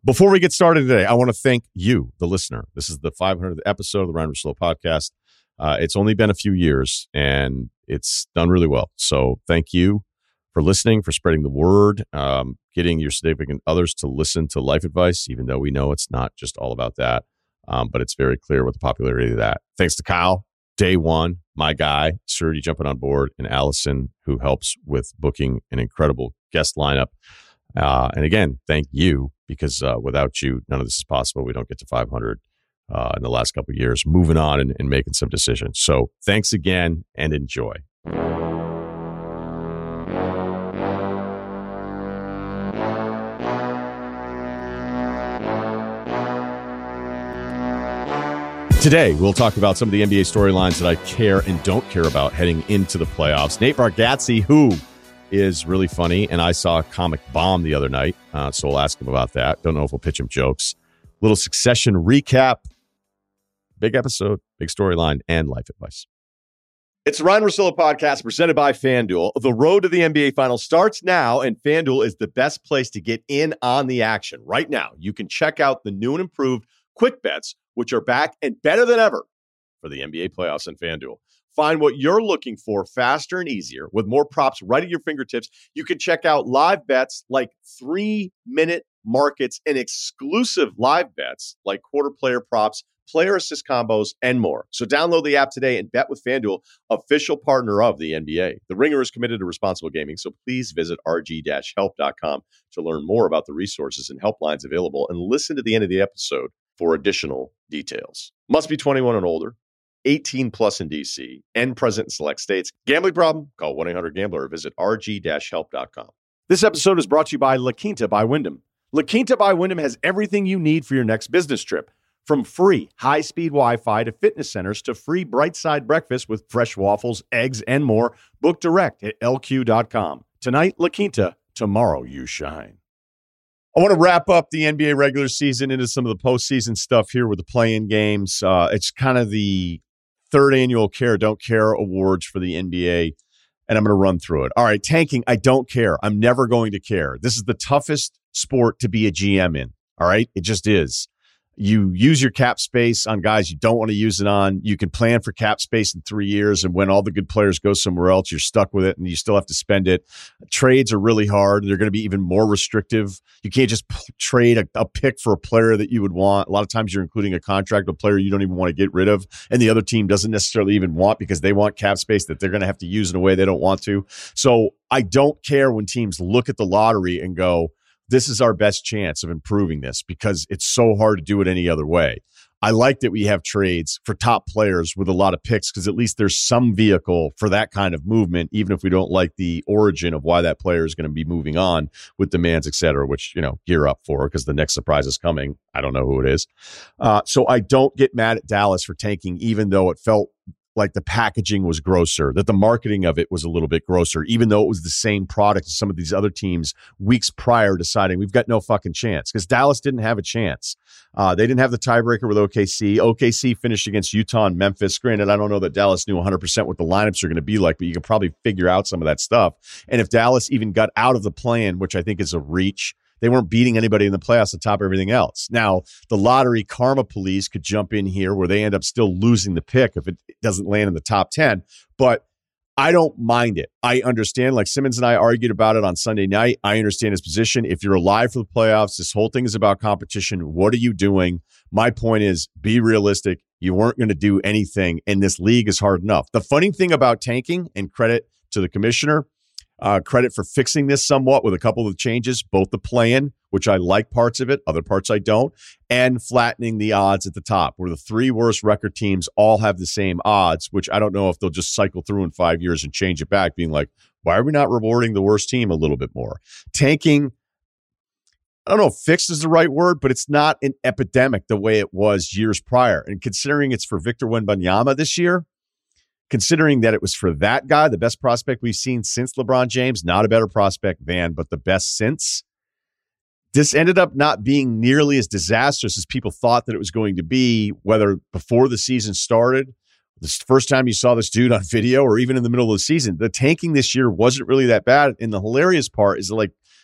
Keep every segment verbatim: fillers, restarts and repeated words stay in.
Before we get started today, I want to thank you, the listener. This is the five hundredth episode of the Ryan Russillo podcast. Uh, it's only been a few years, and it's done really well. So thank you for listening, for spreading the word, um, getting your significant others to listen to life advice, even though we know it's not just all about that. Um, but it's very clear with the popularity of that. Thanks to Kyle, day one, my guy, Surdy jumping on board, and Allison, who helps with booking an incredible guest lineup. Uh, and again, thank you, because uh, without you, none of this is possible. We don't get to five hundred uh, in the last couple of years, moving on and, and making some decisions. So thanks again and enjoy. Today, we'll talk about some of the N B A storylines that I care and don't care about heading into the playoffs. Nate Bargatze, who is really funny, and I saw a comic bomb the other night, uh, so we'll ask him about that. Don't know if we'll pitch him jokes. Little Succession recap. Big episode, big storyline, and life advice. It's the Ryan Russillo podcast presented by FanDuel. The road to the N B A Finals starts now, and FanDuel is the best place to get in on the action. Right now, you can check out the new and improved Quick Bets, which are back and better than ever for the N B A playoffs on FanDuel. Find what you're looking for faster and easier with more props right at your fingertips. You can check out live bets like three-minute markets and exclusive live bets like quarter player props, player assist combos, and more. So download the app today and bet with FanDuel, official partner of the N B A. The Ringer is committed to responsible gaming, so please visit r g dash help dot com to learn more about the resources and helplines available and listen to the end of the episode for additional details. Must be twenty-one and older, eighteen plus in D C, and present in select states. Gambling problem? Call one eight hundred gambler or visit r g dash help dot com. This episode is brought to you by La Quinta by Wyndham. La Quinta by Wyndham has everything you need for your next business trip. From free high-speed Wi-Fi to fitness centers to free bright-side breakfast with fresh waffles, eggs, and more. Book direct at l q dot com. Tonight, La Quinta. Tomorrow, you shine. I want to wrap up the N B A regular season into some of the postseason stuff here with the play-in games. Uh, it's kind of the third annual Care, Don't Care awards for the N B A, and I'm going to run through it. All right, tanking, I don't care. I'm never going to care. This is the toughest sport to be a G M in, all right? It just is. You use your cap space on guys you don't want to use it on. You can plan for cap space in three years, and when all the good players go somewhere else, you're stuck with it, and you still have to spend it. Trades are really hard. They're going to be even more restrictive. You can't just p- trade a, a pick for a player that you would want. A lot of times you're including a contract with a player you don't even want to get rid of, and the other team doesn't necessarily even want because they want cap space that they're going to have to use in a way they don't want to. So I don't care when teams look at the lottery and go, this is our best chance of improving this because it's so hard to do it any other way. I like that we have trades for top players with a lot of picks because at least there's some vehicle for that kind of movement, even if we don't like the origin of why that player is going to be moving on with demands, et cetera, which, you know, gear up for because the next surprise is coming. I don't know who it is. Uh, so I don't get mad at Dallas for tanking, even though it felt like the packaging was grosser, that the marketing of it was a little bit grosser, even though it was the same product as some of these other teams weeks prior deciding we've got no fucking chance because Dallas didn't have a chance. Uh, they didn't have the tiebreaker with O K C. O K C finished against Utah and Memphis. Granted, I don't know that Dallas knew one hundred percent what the lineups are going to be like, but you can probably figure out some of that stuff. And if Dallas even got out of the play-in, which I think is a reach, they weren't beating anybody in the playoffs on top of everything else. Now, the lottery karma police could jump in here where they end up still losing the pick if it doesn't land in the top ten. But I don't mind it. I understand. Like Simmons and I argued about it on Sunday night. I understand his position. If you're alive for the playoffs, this whole thing is about competition. What are you doing? My point is, be realistic. You weren't going to do anything, and this league is hard enough. The funny thing about tanking, and credit to the commissioner, Uh, credit for fixing this somewhat with a couple of changes, both the play-in, which I like parts of it, other parts I don't, and flattening the odds at the top, where the three worst record teams all have the same odds, which I don't know if they'll just cycle through in five years and change it back, being like, why are we not rewarding the worst team a little bit more? Tanking, I don't know if fixed is the right word, but it's not an epidemic the way it was years prior. And considering it's for Victor Wembanyama this year, considering that it was for that guy, the best prospect we've seen since LeBron James, not a better prospect, Van, but the best since, this ended up not being nearly as disastrous as people thought that it was going to be, whether before the season started, the first time you saw this dude on video, or even in the middle of the season. The tanking this year wasn't really that bad. And the hilarious part is like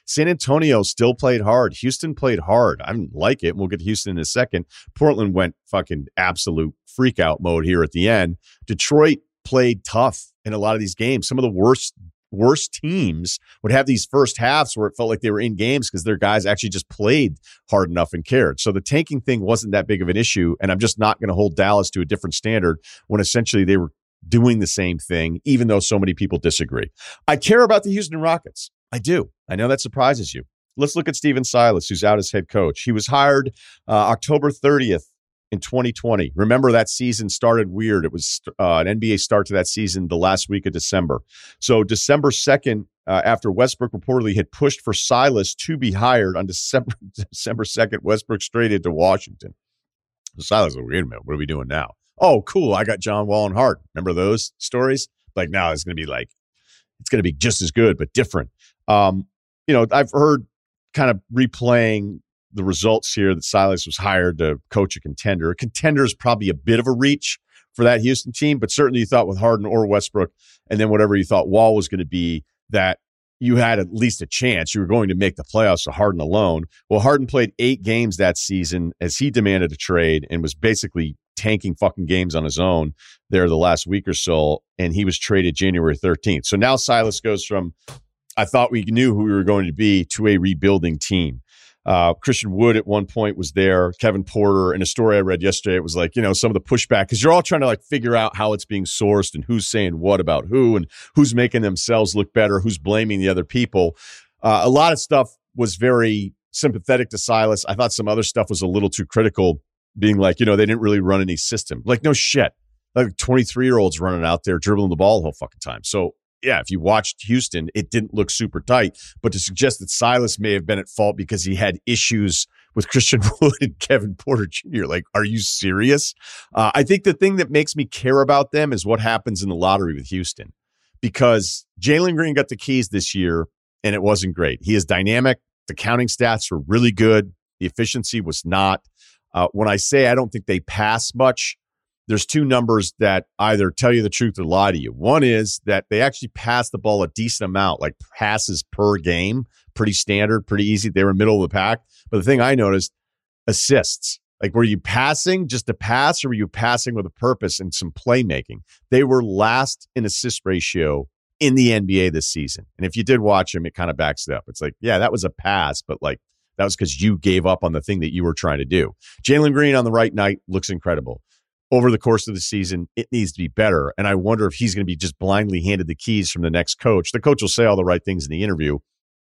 San Antonio still played hard. Houston played hard. I didn't like it. We'll get to Houston in a second. Portland went fucking absolute freak out mode here at the end. Detroit played tough in a lot of these games. Some of the worst worst teams would have these first halves where it felt like they were in games because their guys actually just played hard enough and cared. So the tanking thing wasn't that big of an issue, and I'm just not going to hold Dallas to a different standard when essentially they were doing the same thing, even though so many people disagree. I care about the Houston Rockets. I do. I know that surprises you. Let's look at Steven Silas, who's out as head coach. He was hired uh, October thirtieth in twenty twenty. Remember, that season started weird. It was uh, an N B A start to that season the last week of December. So December second, uh, after Westbrook reportedly had pushed for Silas to be hired on December December second, Westbrook traded to Washington. So Silas was like, wait a minute, what are we doing now? Oh, cool. I got John Wall and Hart. Remember those stories? Like, now it's going to be like, it's going to be just as good, but different. Um, you know, I've heard kind of replaying the results here that Silas was hired to coach a contender. A contender is probably a bit of a reach for that Houston team, but certainly you thought with Harden or Westbrook, and then whatever you thought Wall was going to be, that you had at least a chance. You were going to make the playoffs to Harden alone. Well, Harden played eight games that season as he demanded a trade and was basically tanking fucking games on his own there the last week or so, and he was traded January thirteenth. So now Silas goes from, I thought we knew who we were going to be, to a rebuilding team. Uh, Christian Wood at one point was there, Kevin Porter. In a story I read yesterday, it was like, you know, some of the pushback, because you're all trying to like figure out how it's being sourced and who's saying what about who and who's making themselves look better, who's blaming the other people. Uh, a lot of stuff was very sympathetic to Silas. I thought some other stuff was a little too critical, being like, you know, they didn't really run any system. Like, no shit. Like twenty-three-year-olds running out there dribbling the ball the whole fucking time. So, yeah, if you watched Houston, it didn't look super tight. But to suggest that Silas may have been at fault because he had issues with Christian Wood and Kevin Porter Junior, like, are you serious? Uh, I think the thing that makes me care about them is what happens in the lottery with Houston, because Jalen Green got the keys this year, and it wasn't great. He is dynamic. The counting stats were really good. The efficiency was not. Uh, when I say I don't think they pass much, there's two numbers that either tell you the truth or lie to you. One is that they actually pass the ball a decent amount, like passes per game, pretty standard, pretty easy. They were middle of the pack. But the thing I noticed, assists. Like, were you passing just to pass, or were you passing with a purpose and some playmaking? They were last in assist ratio in the N B A this season. And if you did watch them, it kind of backs it up. It's like, yeah, that was a pass, but like that was because you gave up on the thing that you were trying to do. Jalen Green on the right night looks incredible. Over the course of the season, it needs to be better. And I wonder if he's going to be just blindly handed the keys from the next coach. The coach will say all the right things in the interview,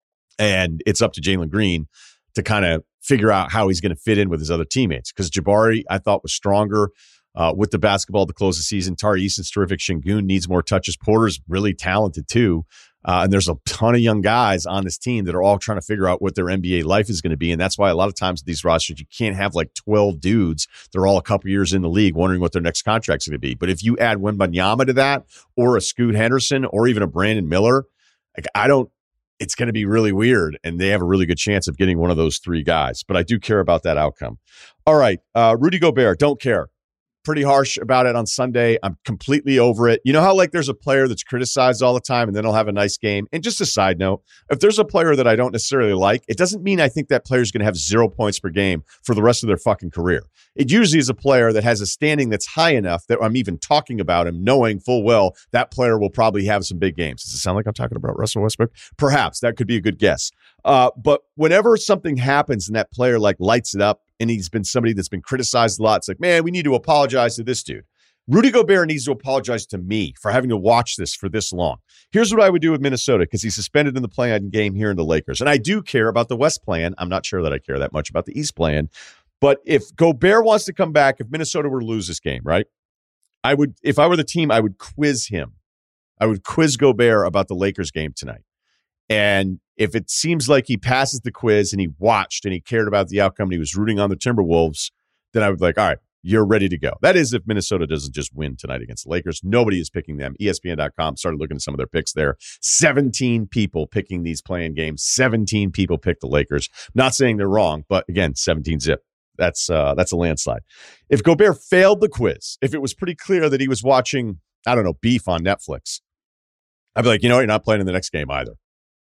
and it's up to Jalen Green to kind of figure out how he's going to fit in with his other teammates. Because Jabari, I thought, was stronger uh, with the basketball to close the season. Tari Eason's terrific. Şengün needs more touches. Porter's really talented too. Uh, and there's a ton of young guys on this team that are all trying to figure out what their N B A life is going to be. And that's why a lot of times with these rosters, you can't have like twelve dudes. They're all a couple years in the league wondering what their next contract's going to be. But if you add Wembanyama to that, or a Scoot Henderson, or even a Brandon Miller, like, I don't, it's going to be really weird. And they have a really good chance of getting one of those three guys. But I do care about that outcome. All right. Uh, Rudy Gobert, don't care. Pretty harsh about it on Sunday. I'm completely over it. You know how like there's a player that's criticized all the time and then he'll have a nice game? And just a side note, if there's a player that I don't necessarily like, it doesn't mean I think that player is going to have zero points per game for the rest of their fucking career. It usually is a player that has a standing that's high enough that I'm even talking about him, knowing full well that player will probably have some big games. Does it sound like I'm talking about Russell Westbrook? Perhaps. That could be a good guess. Uh, but whenever something happens and that player like lights it up, and he's been somebody that's been criticized a lot, it's like, man, we need to apologize to this dude. Rudy Gobert needs to apologize to me for having to watch this for this long. Here's what I would do with Minnesota, because he's suspended in the play-in game here in the Lakers. And I do care about the West play-in. I'm not sure that I care that much about the East play-in. But if Gobert wants to come back, if Minnesota were to lose this game, right, I would, if I were the team, I would quiz him. I would quiz Gobert about the Lakers game tonight. And if it seems like he passes the quiz and he watched and he cared about the outcome and he was rooting on the Timberwolves, then I would be like, all right, you're ready to go. That is if Minnesota doesn't just win tonight against the Lakers. Nobody is picking them. E S P N dot com started looking at some of their picks there. seventeen people picking these play-in games. seventeen people picked the Lakers. Not saying they're wrong, but again, seventeen zip. That's uh, that's a landslide. If Gobert failed the quiz, if it was pretty clear that he was watching, I don't know, Beef on Netflix, I'd be like, you know what, you're not playing in the next game either.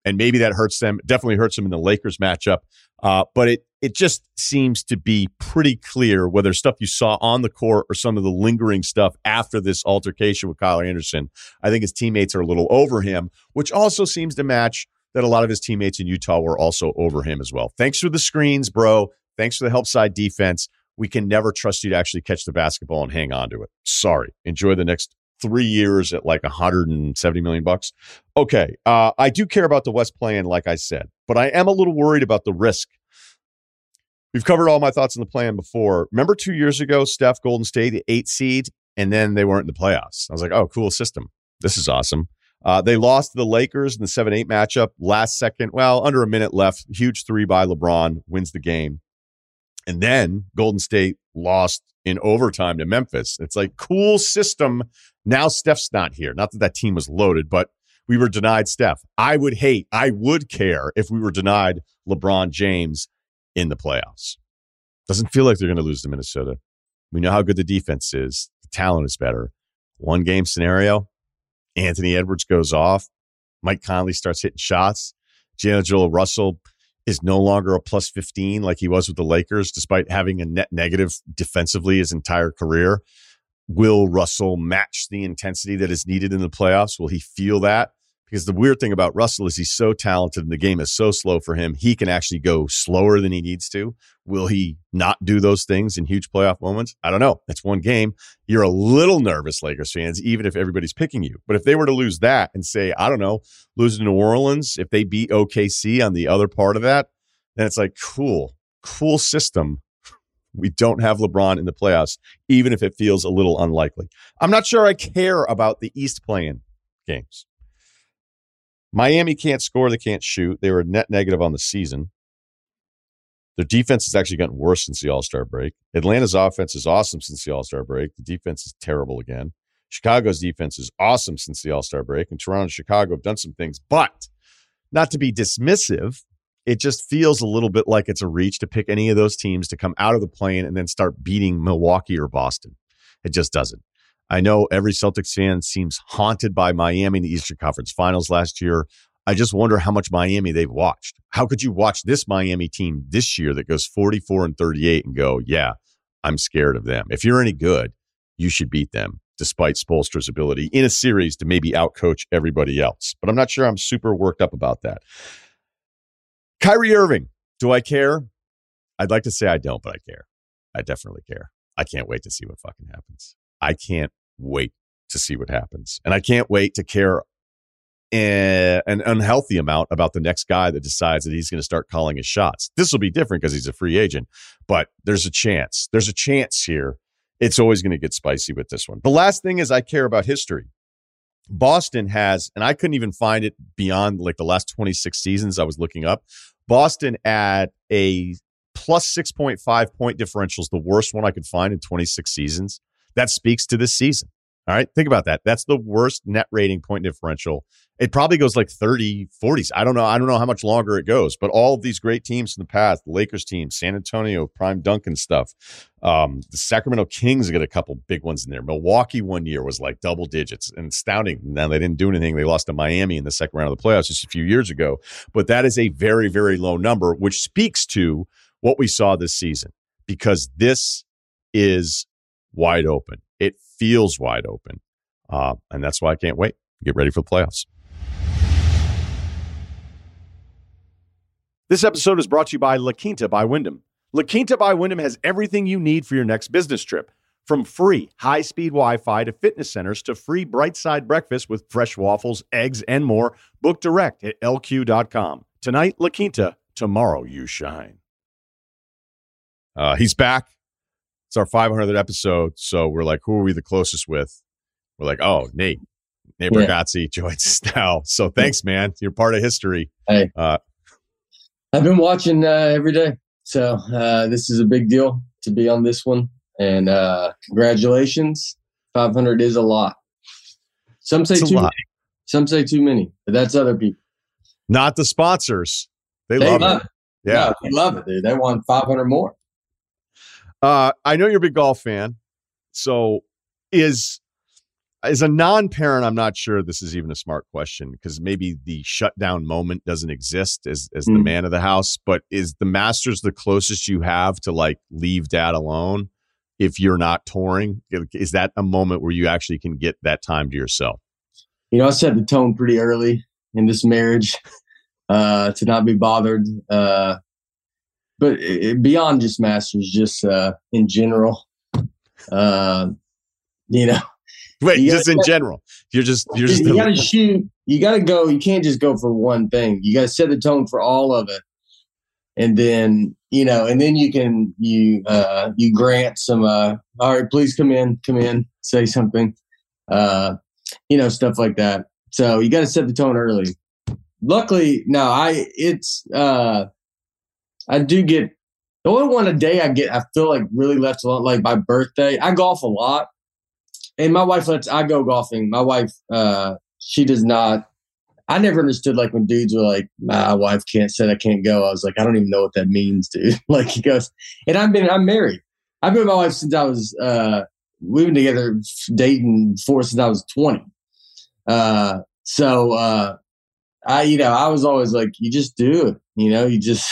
and maybe that hurts them. Definitely hurts them in the Lakers matchup. Uh, but it it just seems to be pretty clear whether stuff you saw on the court or some of the lingering stuff after this altercation with Kyle Anderson. I think his teammates are a little over him, which also seems to match that a lot of his teammates in Utah were also over him as well. Thanks for the screens, bro. Thanks for the help side defense. We can never trust you to actually catch the basketball and hang on to it. Sorry. Enjoy the next three years at like one hundred seventy million bucks. Okay. Uh, I do care about the West play-in, like I said, but I am a little worried about the risk. We've covered all my thoughts on the play-in before. Remember two years ago, Steph, Golden State, the eight seed, and then they weren't in the playoffs. I was like, oh, cool system. This is awesome. Uh, they lost to the Lakers in the seven eight matchup last second. Well, under a minute left. Huge three by LeBron wins the game. And then Golden State lost in overtime to Memphis. It's like, cool system. Now Steph's not here. Not that that team was loaded, but we were denied Steph. I would hate, I would care if we were denied LeBron James in the playoffs. Doesn't feel like they're going to lose to Minnesota. We know how good the defense is. The talent is better. One game scenario, Anthony Edwards goes off. Mike Conley starts hitting shots. D'Angelo Russell is no longer a plus fifteen like he was with the Lakers, despite having a net negative defensively his entire career. Will Russell match the intensity that is needed in the playoffs? Will he feel that? Because the weird thing about Russell is he's so talented and the game is so slow for him. He can actually go slower than he needs to. Will he not do those things in huge playoff moments? I don't know. It's one game. You're a little nervous, Lakers fans, even if everybody's picking you. But if they were to lose that and say, I don't know, lose to New Orleans, if they beat O K C on the other part of that, then it's like, cool, cool system. We don't have LeBron in the playoffs, even if it feels a little unlikely. I'm not sure I care about the East play-in games. Miami can't score. They can't shoot. They were net negative on the season. Their defense has actually gotten worse since the All-Star break. Atlanta's offense is awesome since the All-Star break. The defense is terrible again. Chicago's defense is awesome since the All-Star break. And Toronto and Chicago have done some things. But not to be dismissive, it just feels a little bit like it's a reach to pick any of those teams to come out of the play-in and then start beating Milwaukee or Boston. It just doesn't. I know every Celtics fan seems haunted by Miami in the Eastern Conference Finals last year. I just wonder how much Miami they've watched. How could you watch this Miami team this year that goes forty-four and thirty-eight and go, yeah, I'm scared of them. If you're any good, you should beat them, despite Spoelstra's ability in a series to maybe outcoach everybody else. But I'm not sure I'm super worked up about that. Kyrie Irving, do I care? I'd like to say I don't, but I care. I definitely care. I can't wait to see what fucking happens. I can't wait to see what happens. And I can't wait to care a, an unhealthy amount about the next guy that decides that he's going to start calling his shots. This will be different because he's a free agent, but there's a chance. There's a chance here. It's always going to get spicy with this one. The last thing is I care about history. Boston has, and I couldn't even find it beyond like the last twenty-six seasons I was looking up. Boston at a plus six point five point differential is the worst one I could find in twenty-six seasons. That speaks to this season. All right. Think about that. That's the worst net rating point differential. It probably goes like thirty, forties. I don't know. I don't know how much longer it goes, but all of these great teams in the past, the Lakers team, San Antonio, Prime Duncan stuff. Um, the Sacramento Kings got a couple big ones in there. Milwaukee one year was like double digits and astounding. Now they didn't do anything. They lost to Miami in the second round of the playoffs just a few years ago, but that is a very, very low number, which speaks to what we saw this season, because this is wide open. It feels wide open. Uh, and that's why I can't wait. Get ready for the playoffs. This episode is brought to you by La Quinta by Wyndham. La Quinta by Wyndham has everything you need for your next business trip. From free high-speed Wi-Fi to fitness centers to free bright-side breakfast with fresh waffles, eggs, and more. Book direct at L Q dot com. Tonight, La Quinta. Tomorrow, you shine. Uh, he's back. It's our five hundredth episode, so we're like, who are we the closest with? We're like, oh, Nate. Nate yeah. Bargatze joins us now. So thanks, man. You're part of history. Hey, uh, I've been watching uh, every day. So uh, this is a big deal to be on this one. And uh, congratulations. five hundred is a lot. Some say too many. Some say too many, but that's other people. Not the sponsors. They, they love, love it. it. Yeah. No, they love it, dude. They want five hundred more. Uh, I know you're a big golf fan. So is As a non-parent, I'm not sure this is even a smart question because maybe the shutdown moment doesn't exist as as mm. the man of the house. But is the Masters the closest you have to like leave dad alone if you're not touring? Is that a moment where you actually can get that time to yourself? You know, I set the tone pretty early in this marriage uh, to not be bothered. Uh, but it, beyond just Masters, just uh, in general, uh, you know. Wait, you just gotta, in general, you're just you're just you got to shoot. You got to go. You can't just go for one thing. You got to set the tone for all of it, and then you know, and then you can you uh, you grant some. Uh, all right, please come in, come in, say something, uh, you know, stuff like that. So you got to set the tone early. Luckily, no, I it's uh, I do get the only one a day I get. I feel like really left alone. Like my birthday, I golf a lot. And my wife lets I go golfing. My wife, uh, she does not. I never understood like when dudes were like, "My wife can't said I can't go." I was like, I don't even know what that means, dude. Like he goes, and I've been I'm married. I've been with my wife since I was uh, we've been together dating for since I was twenty. Uh, so uh, I, you know, I was always like, you just do it. You know, you just.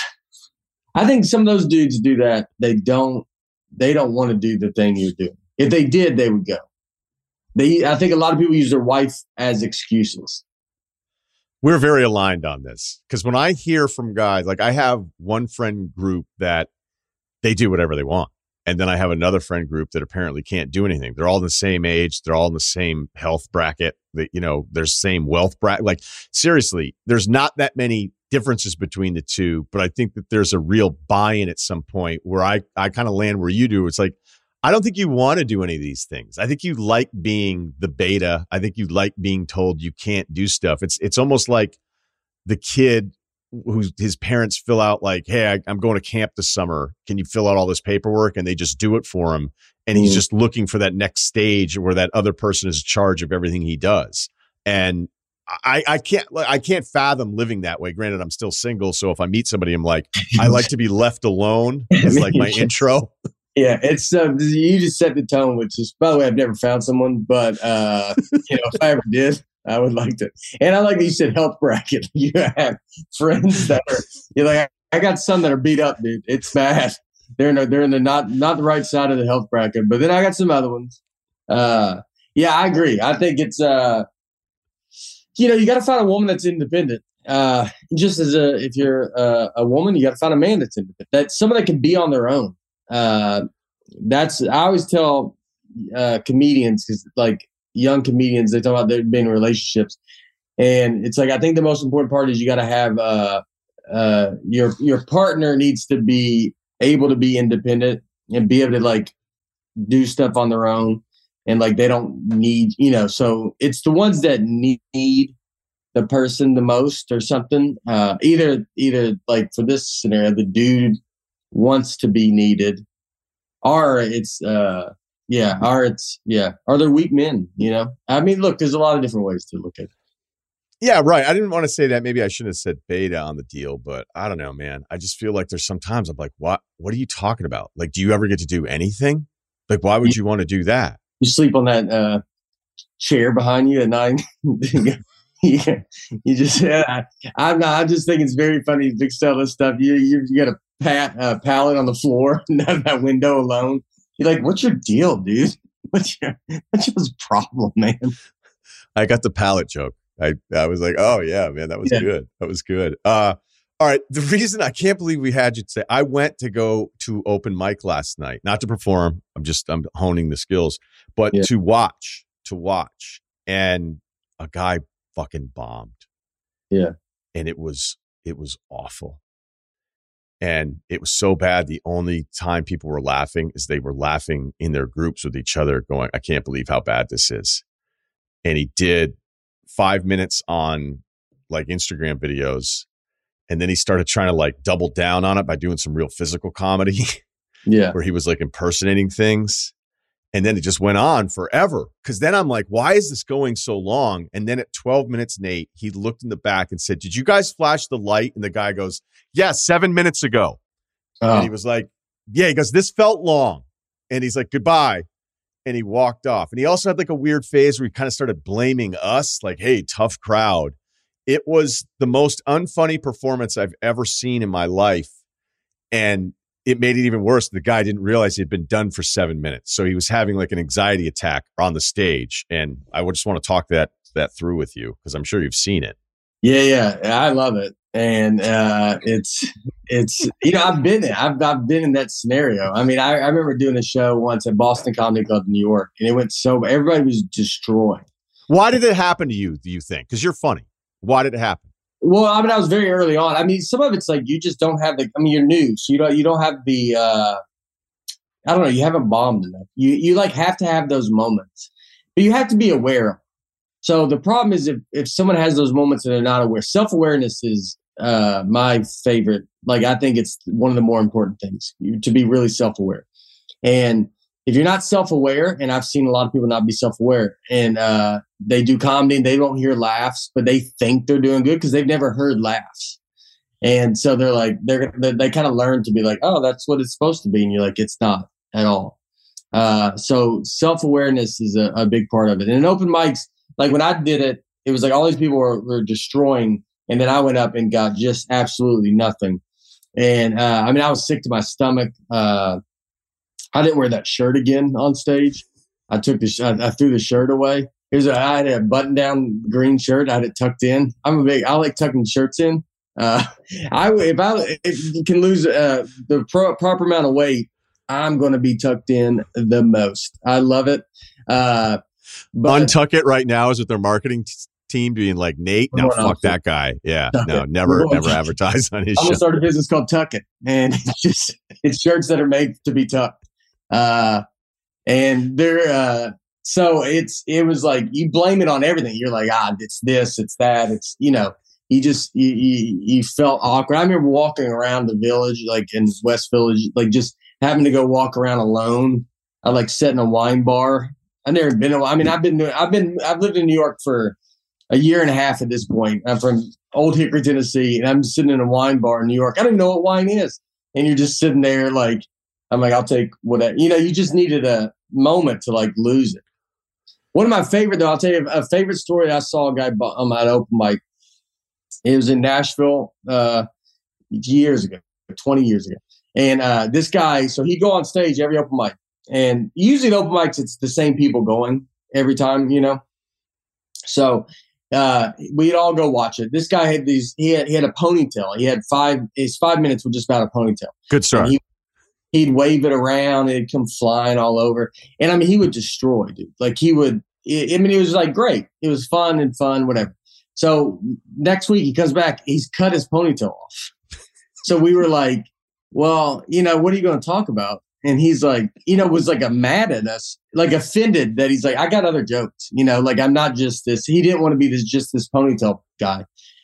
I think some of those dudes do that. They don't. They don't want to do the thing you're doing. If they did, they would go. They, I think a lot of people use their wife as excuses. We're very aligned on this because when I hear from guys, like I have one friend group that they do whatever they want. And then I have another friend group that apparently can't do anything. They're all the same age. They're all in the same health bracket. That, you know, there's same wealth bracket. Like seriously, there's not that many differences between the two, but I think that there's a real buy-in at some point where I, I kind of land where you do. It's like, I don't think you want to do any of these things. I think you like being the beta. I think you like being told you can't do stuff. It's it's almost like the kid whose his parents fill out like, hey, I, I'm going to camp this summer. Can you fill out all this paperwork? And they just do it for him. And he's mm. just looking for that next stage where that other person is in charge of everything he does. And I, I can't I can't fathom living that way. Granted, I'm still single. So if I meet somebody, I'm like, I like to be left alone. It's like my intro. Yeah, it's uh, you just set the tone, which is, by the way, I've never found someone, but uh, you know, if I ever did, I would like to. And I like that you said health bracket. You have friends that are, you're like, I got some that are beat up, dude. It's bad. They're in, a, they're in the not not the right side of the health bracket. But then I got some other ones. Uh, yeah, I agree. I think it's, uh, you know, you got to find a woman that's independent. Uh, just as a, if you're uh, a woman, you got to find a man that's independent. That someone that can be on their own. Uh, that's I always tell uh, comedians because like young comedians, they talk about their being in relationships, and it's like I think the most important part is you got to have uh, uh, your your partner needs to be able to be independent and be able to like do stuff on their own, and like they don't need you know. So it's the ones that need the person the most or something. Uh, either either like for this scenario, the dude wants to be needed, or it's uh yeah, or it's yeah, are there weak men? You know, I mean, look, there's a lot of different ways to look at it. Yeah, right. I didn't want to say that. Maybe I shouldn't have said beta on the deal, but I don't know, man. I just feel like there's sometimes I'm like, what? What are you talking about? Like, do you ever get to do anything? Like, why would you, you want to do that? You sleep on that uh, chair behind you at night. Yeah, you just. Uh, I'm not. I just think it's very funny to sell this stuff. You you, you got a pat uh, pallet on the floor, not that window alone. You're like, what's your deal, dude? What's your what's your problem, man? I got the pallet joke. I I was like, oh yeah, man, that was yeah. good. That was good. Uh, all right. The reason I can't believe we had you today, I went to go to open mic last night, not to perform. I'm just I'm honing the skills, but yeah. to watch, to watch, and a guy fucking bombed. Yeah. And it was, it was awful. And it was so bad. The only time people were laughing is they were laughing in their groups with each other going, I can't believe how bad this is. And he did five minutes on like Instagram videos. And then he started trying to like double down on it by doing some real physical comedy. Yeah. Where he was like impersonating things. And then it just went on forever. Because then I'm like, why is this going so long? And then at twelve minutes and eight, he looked in the back and said, did you guys flash the light? And the guy goes, yeah, seven minutes ago. Oh. And he was like, yeah, he goes, this felt long. And he's like, goodbye. and he walked off. And he also had like a weird phase where he kind of started blaming us, like, hey, tough crowd. It was the most unfunny performance I've ever seen in my life. And it made it even worse. The guy didn't realize he had been done for seven minutes. So he was having like an anxiety attack on the stage. And I would just want to talk that that through with you because I'm sure you've seen it. Yeah, yeah. I love it. And uh, it's, it's you know, I've been there. I've, I've been in that scenario. I mean, I, I remember doing a show once at Boston Comedy Club in New York, and it went so, everybody was destroyed. Why did it happen to you, do you think? Because you're funny. Why did it happen? Well, I mean, I was very early on. I mean, some of it's like you just don't have the. I mean, you're new, so you don't. You don't have the. Uh, I don't know. You haven't bombed enough. You you like have to have those moments, but you have to be aware of them. So the problem is if if someone has those moments and they're not aware, self awareness is uh, my favorite. Like I think it's one of the more important things you, to be really self aware. And if you're not self aware, and I've seen a lot of people not be self aware, and uh, they do comedy and they don't hear laughs, but they think they're doing good because they've never heard laughs. And so they're like, they're, they they kind of learn to be like, oh, that's what it's supposed to be. And you're like, it's not at all. Uh, so self-awareness is a, a big part of it. And in open mics, like when I did it, it was like all these people were, were destroying. And then I went up and got just absolutely nothing. And uh, I mean, I was sick to my stomach. Uh, I didn't wear that shirt again on stage. I took the sh- I, I threw the shirt away. Here's a, I had a button-down green shirt. I had it tucked in. I'm a big. I like tucking shirts in. Uh, I if I if you can lose uh, the pro, proper amount of weight, I'm going to be tucked in the most. I love it. Uh, but Untuck It right now is with their marketing t- team being like, Nate, no, fuck that guy. Yeah, Tuck no, it. never, never advertise on his I'm show. I'm gonna start a business called Tuck It, and it's just it's shirts that are made to be tucked. Uh, and they're uh, so it's it was like you blame it on everything. You're like, ah, it's this, it's that, it's you know. You just you, you you felt awkward. I remember walking around the village, like in West Village, like just having to go walk around alone. I like sat in a wine bar. I've never been. I mean, I've been doing. I've been. I've lived in New York for a year and a half at this point. I'm from Old Hickory, Tennessee, and I'm sitting in a wine bar in New York. I don't even know what wine is, and you're just sitting there, like I'm like, I'll take whatever. You know, you just needed a moment to like lose it. One of my favorite, though, I'll tell you a favorite story. I saw a guy on my open mic. It was in Nashville uh, years ago, twenty years ago. And uh, this guy, so he'd go on stage every open mic. And usually at open mics, it's the same people going every time, you know. So uh, we'd all go watch it. This guy had these, he had, he had a ponytail. He had five, his five minutes was just about a ponytail. Good start. He, he'd wave it around and it'd come flying all over. And I mean, he would destroy, dude. Like he would, I mean, it was like great. It was fun and fun, whatever. So next week he comes back, he's cut his ponytail off. So we were like, well, you know, what are you going to talk about? And he's like, you know, was like a mad at us, like offended that he's like, I got other jokes, you know, like I'm not just this. He didn't want to be this, just this ponytail guy.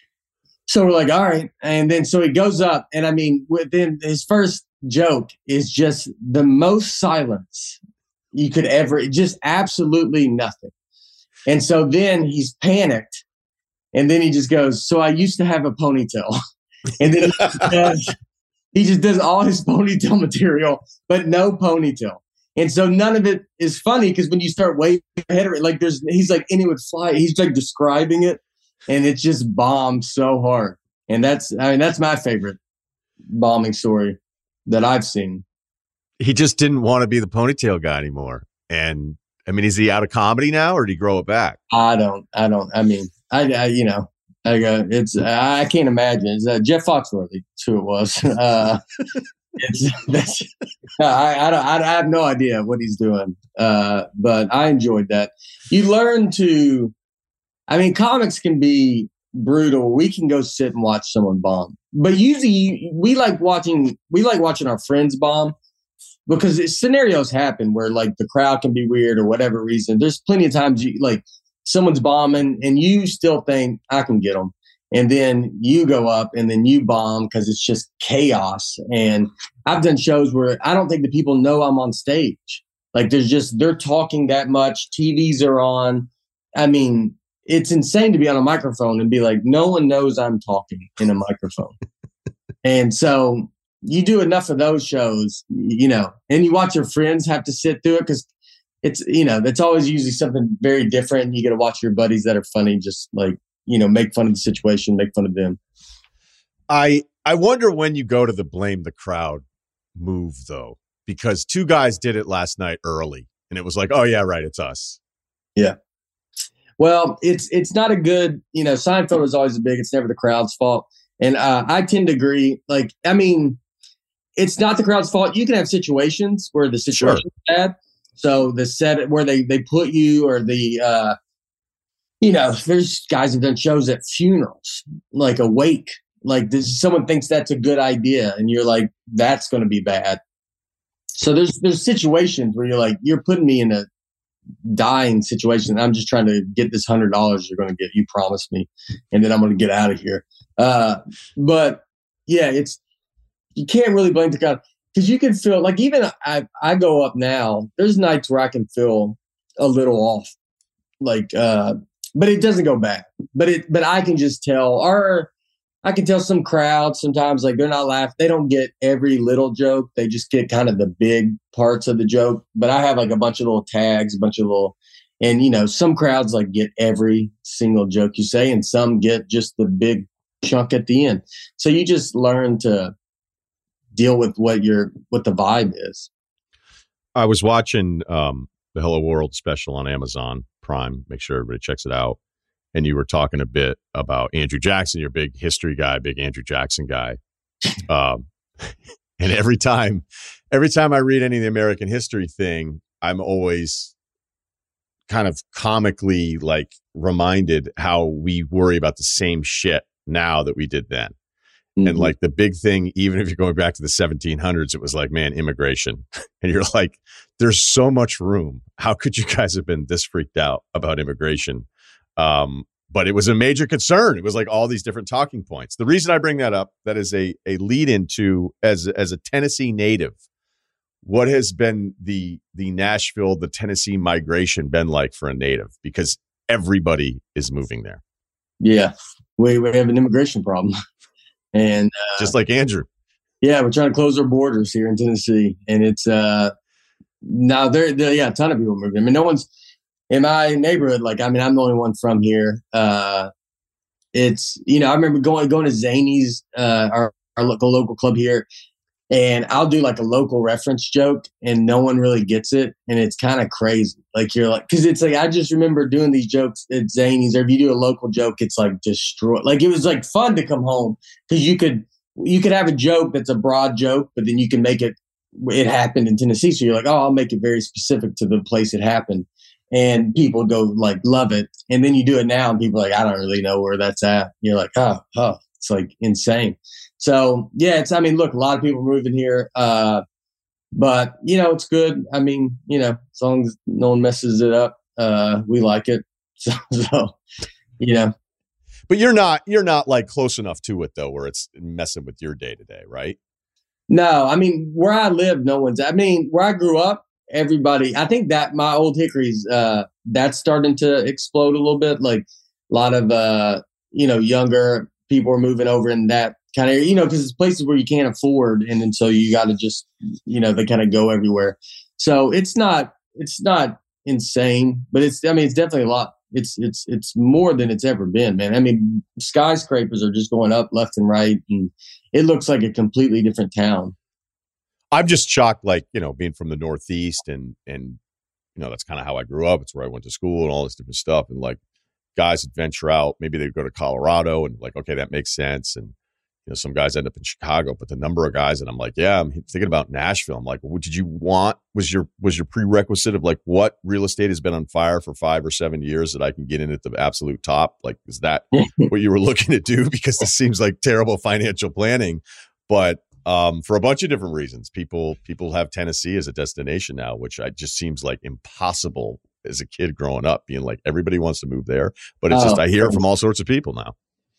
So we're like, all right. And then so he goes up and I mean, within his first joke is just the most silence you could ever, just absolutely nothing. And so then he's panicked. And then he just goes, so I used to have a ponytail. And then he, does, he just does all his ponytail material, but no ponytail. And so none of it is funny because when you start waving your head, like there's, he's like, and it would fly. He's like describing it and it just bombed so hard. And that's, I mean, that's my favorite bombing story that I've seen. He just didn't want to be the ponytail guy anymore. And I mean, is he out of comedy now or did he grow it back? I don't, I don't, I mean, I, I, you know, I go, it's, I can't imagine. It's uh, Jeff Foxworthy. That's who it was. Uh, it's, that's, I, I, don't, I have no idea what he's doing. Uh, but I enjoyed that. You learn to, I mean, comics can be brutal. We can go sit and watch someone bomb, but usually we like watching, we like watching our friends bomb because it, scenarios happen where like the crowd can be weird or whatever reason. There's plenty of times you like, someone's bombing and you still think I can get them. And then you go up and then you bomb because it's just chaos. And I've done shows where I don't think the people know I'm on stage. Like there's just, they're talking that much. T Vs are on. I mean, it's insane to be on a microphone and be like, no one knows I'm talking in a microphone. And so you do enough of those shows, you know, and you watch your friends have to sit through it because it's, you know, that's always usually something very different. You got to watch your buddies that are funny, just like, you know, make fun of the situation, make fun of them. I I wonder when you go to the blame the crowd move, though, because two guys did it last night early, and it was like, oh, yeah, right, it's us. Yeah. Well, it's it's not a good, you know, Seinfeld is always a big, it's never the crowd's fault. And uh, I tend to agree. Like, I mean, it's not the crowd's fault. You can have situations where the situation Sure. is bad. So the set where they, they put you or the, uh, you know, there's guys who've done shows at funerals, like a wake. Like this, someone thinks that's a good idea, and you're like, that's going to be bad. So there's there's situations where you're like, you're putting me in a dying situation. I'm just trying to get this hundred dollars you're going to get. You promised me, and then I'm going to get out of here. Uh, but yeah, it's you can't really blame the crowd because you can feel like even I I go up now. There's nights where I can feel a little off, like, uh, but it doesn't go bad. But it but I can just tell our. I can tell some crowds sometimes, like, they're not laughing. They don't get every little joke. They just get kind of the big parts of the joke. But I have like a bunch of little tags, a bunch of little, and, you know, some crowds like get every single joke you say, and some get just the big chunk at the end. So you just learn to deal with what your, what the vibe is. I was watching um, the Hello World special on Amazon Prime. Make sure everybody checks it out. And you were talking a bit about Andrew Jackson, your big history guy, big Andrew Jackson guy. Um, and every time, every time I read any of the American history thing, I'm always kind of comically like reminded how we worry about the same shit now that we did then. Mm-hmm. And like the big thing, even if you're going back to the seventeen hundreds, it was like, man, immigration. And you're like, there's so much room. How could you guys have been this freaked out about immigration? Um, but it was a major concern. It was like all these different talking points. The reason I bring that up, that is a a lead into as as a Tennessee native, what has been the the Nashville, the Tennessee migration been like for a native? Because everybody is moving there. Yeah, we we have an immigration problem, and uh, just like Andrew. Yeah, we're trying to close our borders here in Tennessee, and it's uh now there there yeah a ton of people moving. I mean, no one's. In my neighborhood, like, I mean, I'm the only one from here. Uh, it's, you know, I remember going going to Zany's, uh, our, our local local club here, and I'll do like a local reference joke, and no one really gets it, and it's kind of crazy. Like you're like, because it's like I just remember doing these jokes at Zany's, or if you do a local joke, it's like destroy. Like it was like fun to come home because you could you could have a joke that's a broad joke, but then you can make it. It happened in Tennessee, so you're like, oh, I'll make it very specific to the place it happened. And people go like, love it. And then you do it now and people are like, I don't really know where that's at. You're like, oh, oh, it's like insane. So yeah, it's, I mean, look, a lot of people moving here. Uh, but you know, it's good. I mean, you know, as long as no one messes it up, uh, we like it. So, so, you know, but you're not, you're not like close enough to it though, where it's messing with your day to day, right? No, I mean, where I live, no one's, I mean, where I grew up, everybody, I think that my old Hickory's, uh, that's starting to explode a little bit. Like a lot of, uh, you know, younger people are moving over in that kind of, you know, because it's places where you can't afford. And then so you got to just, you know, they kind of go everywhere. So it's not, it's not insane, but it's, I mean, it's definitely a lot. It's, it's, it's more than it's ever been, man. I mean, skyscrapers are just going up left and right, and it looks like a completely different town. I'm just shocked, like, you know, being from the Northeast and, and, you know, that's kind of how I grew up. It's where I went to school and all this different stuff. And like guys would venture out, maybe they'd go to Colorado and like, okay, that makes sense. And, you know, some guys end up in Chicago, but the number of guys, and I'm like, yeah, I'm thinking about Nashville. I'm like, what did you want? Was your, was your prerequisite of like, what real estate has been on fire for five or seven years that I can get in at the absolute top? Like, is that what you were looking to do? Because this seems like terrible financial planning, but Um, for a bunch of different reasons, people people have Tennessee as a destination now, which I just seems like impossible as a kid growing up, being like everybody wants to move there. But it's oh, just I hear it from all sorts of people now.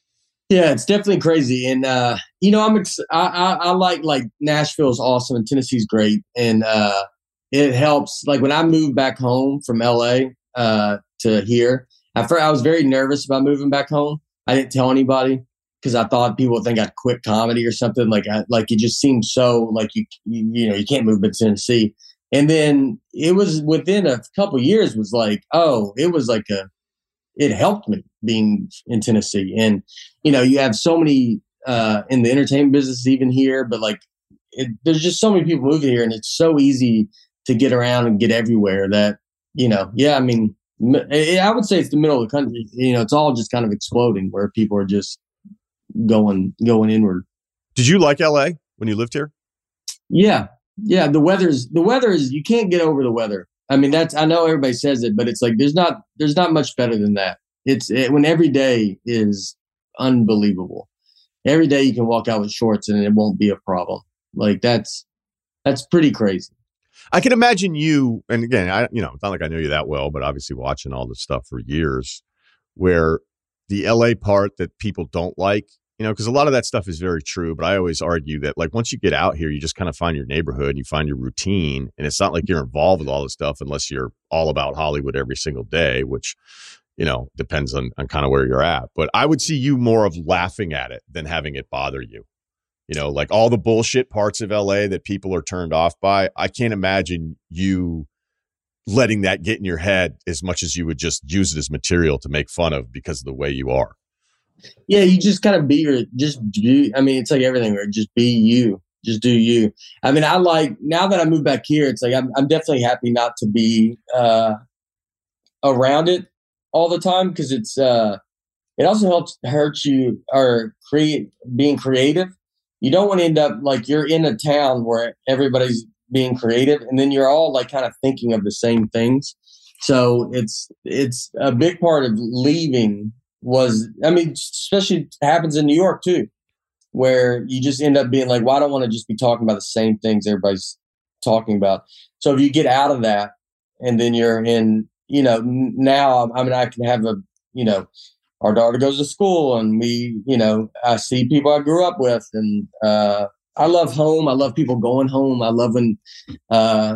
Yeah, it's definitely crazy, and uh, you know, I'm ex- I, I, I like like Nashville's awesome and Tennessee's great, and uh, it helps. Like when I moved back home from L A uh, to here, at first I was very nervous about moving back home. I didn't tell anybody, because I thought people would think I'd quit comedy or something. Like, I, like it just seemed so like you, you, you know, you can't move to Tennessee. And then it was within a couple of years was like, oh, it was like a, it helped me being in Tennessee. And, you know, you have so many uh, in the entertainment business even here, but like it, there's just so many people moving here and it's so easy to get around and get everywhere that, you know, yeah, I mean, I would say it's the middle of the country. You know, it's all just kind of exploding where people are just going, going inward. Did you like L A when you lived here? Yeah. Yeah. The weather's, the weather is, you can't get over the weather. I mean, that's, I know everybody says it, but it's like, there's not, there's not much better than that. It's it, when every day is unbelievable. Every day you can walk out with shorts and it won't be a problem. Like that's, that's pretty crazy. I can imagine you, and again, I, you know, it's not like I know you that well, but obviously watching all this stuff for years, where the L A part that people don't like, you know, because a lot of that stuff is very true. But I always argue that, like, once you get out here, you just kind of find your neighborhood, and you find your routine, and it's not like you're involved with all this stuff unless you're all about Hollywood every single day, which, you know, depends on, on kind of where you're at. But I would see you more of laughing at it than having it bother you. You know, like all the bullshit parts of L A that people are turned off by, I can't imagine you letting that get in your head as much as you would just use it as material to make fun of because of the way you are. Yeah, you just kind of be your, just do, I mean, it's like everything, right? Just be you, just do you. I mean, I like, now that I moved back here, it's like, I'm, I'm definitely happy not to be uh, around it all the time because it's, uh, it also helps hurt you or create, being creative. You don't want to end up like you're in a town where everybody's being creative and then you're all like kind of thinking of the same things. So it's, it's a big part of leaving was, I mean, especially happens in New York too, where you just end up being like, well, I don't want to just be talking about the same things everybody's talking about. So if you get out of that and then you're in, you know, now, I mean, I can have a, you know, our daughter goes to school and we, you know, I see people I grew up with and uh, I love home. I love people going home. I love when, uh,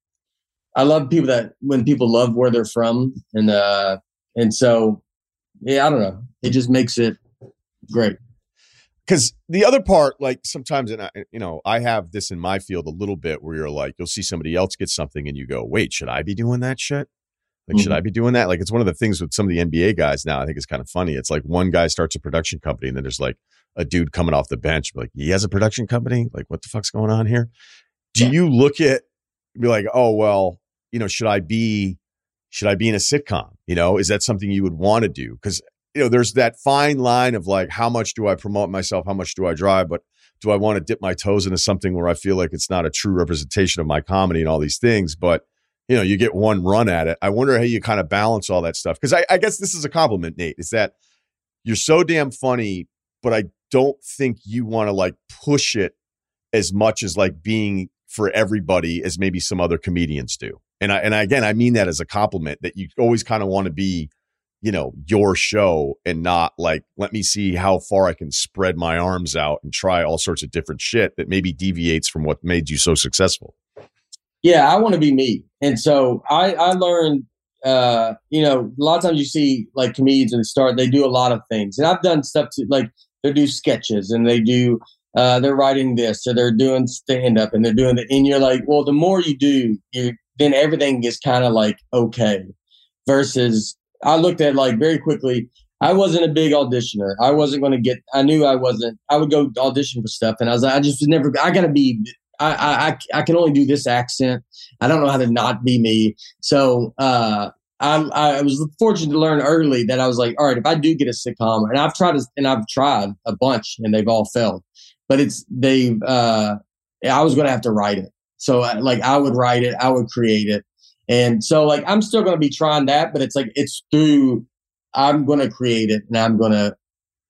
I love people that when people love where they're from. And, uh, and so, yeah, I don't know. It just makes it great. Because the other part, like sometimes, and I, you know, I have this in my field a little bit where you're like, you'll see somebody else get something and you go, wait, should I be doing that shit? Like, mm-hmm. should I be doing that? Like, it's one of the things with some of the N B A guys now, I think it's kind of funny. It's like one guy starts a production company and then there's like a dude coming off the bench. Like, he has a production company? Like, what the fuck's going on here? Do yeah. you look at, be like, oh, well, you know, should I be, should I be in a sitcom? You know, is that something you would want to do? Because, you know, there's that fine line of like, how much do I promote myself? How much do I drive? But do I want to dip my toes into something where I feel like it's not a true representation of my comedy and all these things? But, you know, you get one run at it. I wonder how you kind of balance all that stuff. Because I, I guess this is a compliment, Nate, is that you're so damn funny, but I don't think you want to like push it as much as like being for everybody as maybe some other comedians do. And I, and I, again, I mean that as a compliment that you always kind of want to be, you know, your show and not like, let me see how far I can spread my arms out and try all sorts of different shit that maybe deviates from what made you so successful. Yeah, I want to be me. And so I, I learned, uh, you know, a lot of times you see like comedians and start, they do a lot of things. And I've done stuff to like, they do sketches and they do, uh, they're writing this or they're doing stand up and they're doing it. And you're like, well, the more you do, you then everything is kind of like, okay, versus I looked at like very quickly. I wasn't a big auditioner. I wasn't going to get, I knew I wasn't, I would go audition for stuff. And I was like, I just was never, I got to be, I, I I can only do this accent. I don't know how to not be me. So uh, I I was fortunate to learn early that I was like, all right, if I do get a sitcom, and I've tried, and I've tried a bunch, and they've all failed. But it's they've uh, I was going to have to write it. So like I would write it, I would create it, and so like I'm still going to be trying that, but it's like it's through I'm going to create it, and I'm going to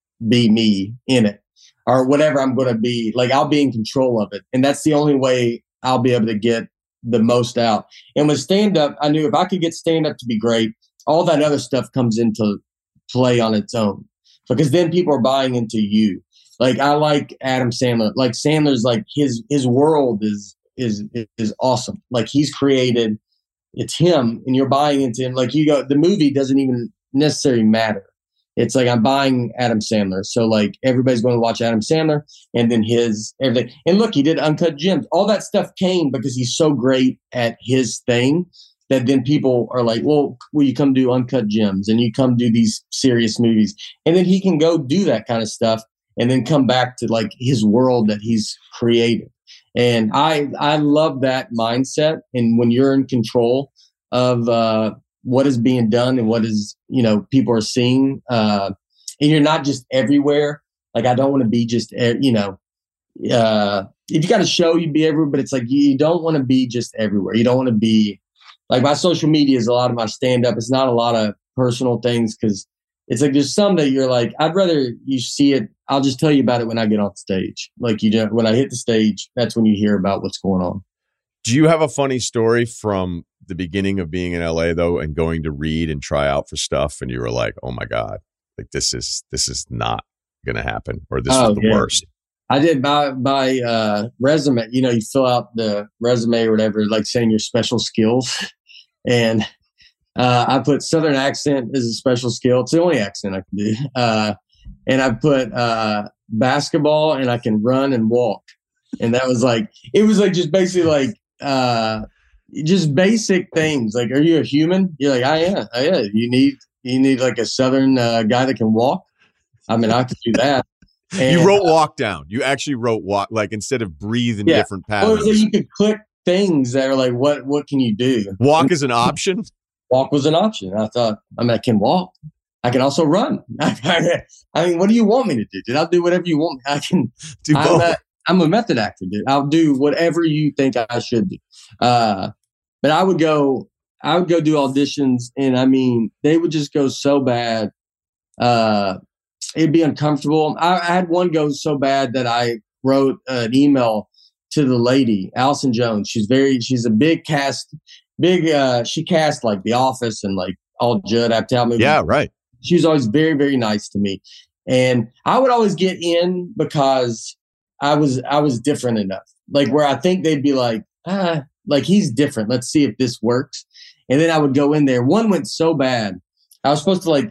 be me in it. Or whatever I'm going to be, like I'll be in control of it. And that's the only way I'll be able to get the most out. And with stand-up, I knew if I could get stand-up to be great, all that other stuff comes into play on its own. Because then people are buying into you. Like I like Adam Sandler. Like Sandler's like his his world is is is awesome. Like he's created, it's him and you're buying into him. Like you go, the movie doesn't even necessarily matter. It's like I'm buying Adam Sandler. So like everybody's going to watch Adam Sandler and then his everything. And look, he did Uncut Gems. All that stuff came because he's so great at his thing that then people are like, well, will you come do Uncut Gems and you come do these serious movies? And then he can go do that kind of stuff and then come back to like his world that he's created. And I I love that mindset. And when you're in control of uh, what is being done and what is, you know, people are seeing, uh, and you're not just everywhere. Like, I don't want to be just, you know, uh, if you got a show, you'd be everywhere, but it's like, you don't want to be just everywhere. You don't want to be, like, my social media is a lot of my stand-up. It's not a lot of personal things because it's like there's some that you're like, I'd rather you see it. I'll just tell you about it when I get on stage. Like, you know, when I hit the stage, that's when you hear about what's going on. Do you have a funny story from the beginning of being in L A, though, and going to read and try out for stuff, and you were like, oh, my God, like this is this is not going to happen, or this oh, is the yeah. worst? I did by by uh, resume. You know, you fill out the resume or whatever, like saying your special skills. And uh, I put Southern accent as a special skill. It's the only accent I can do. Uh, and I put uh, basketball, and I can run and walk. And that was like, it was like just basically like uh, just basic things. Like, are you a human? You're like, I am. I am. You need you need like a Southern uh, guy that can walk. I mean, I could do that. And, you wrote walk down. You actually wrote walk, like instead of breathe in yeah. different patterns. Well, it was like you could click things that are like, what what can you do? Walk is an option? Walk was an option. I thought, I mean, I can walk. I can also run. I mean, what do you want me to do, dude? I'll do whatever you want. I can do both. I'm a, I'm a method actor, dude. I'll do whatever you think I should do. Uh, but I would go, I would go do auditions, and I mean, they would just go so bad. Uh, it'd be uncomfortable. I, I had one go so bad that I wrote an email to the lady, Allison Jones. She's very, she's a big cast, big, uh, she cast like The Office and like all Judd Apatow movies. Yeah, right. She was always very, very nice to me. And I would always get in because I was, I was different enough. Like, where I think they'd be like, ah, like, he's different. Let's see if this works. And then I would go in there. One went so bad. I was supposed to like,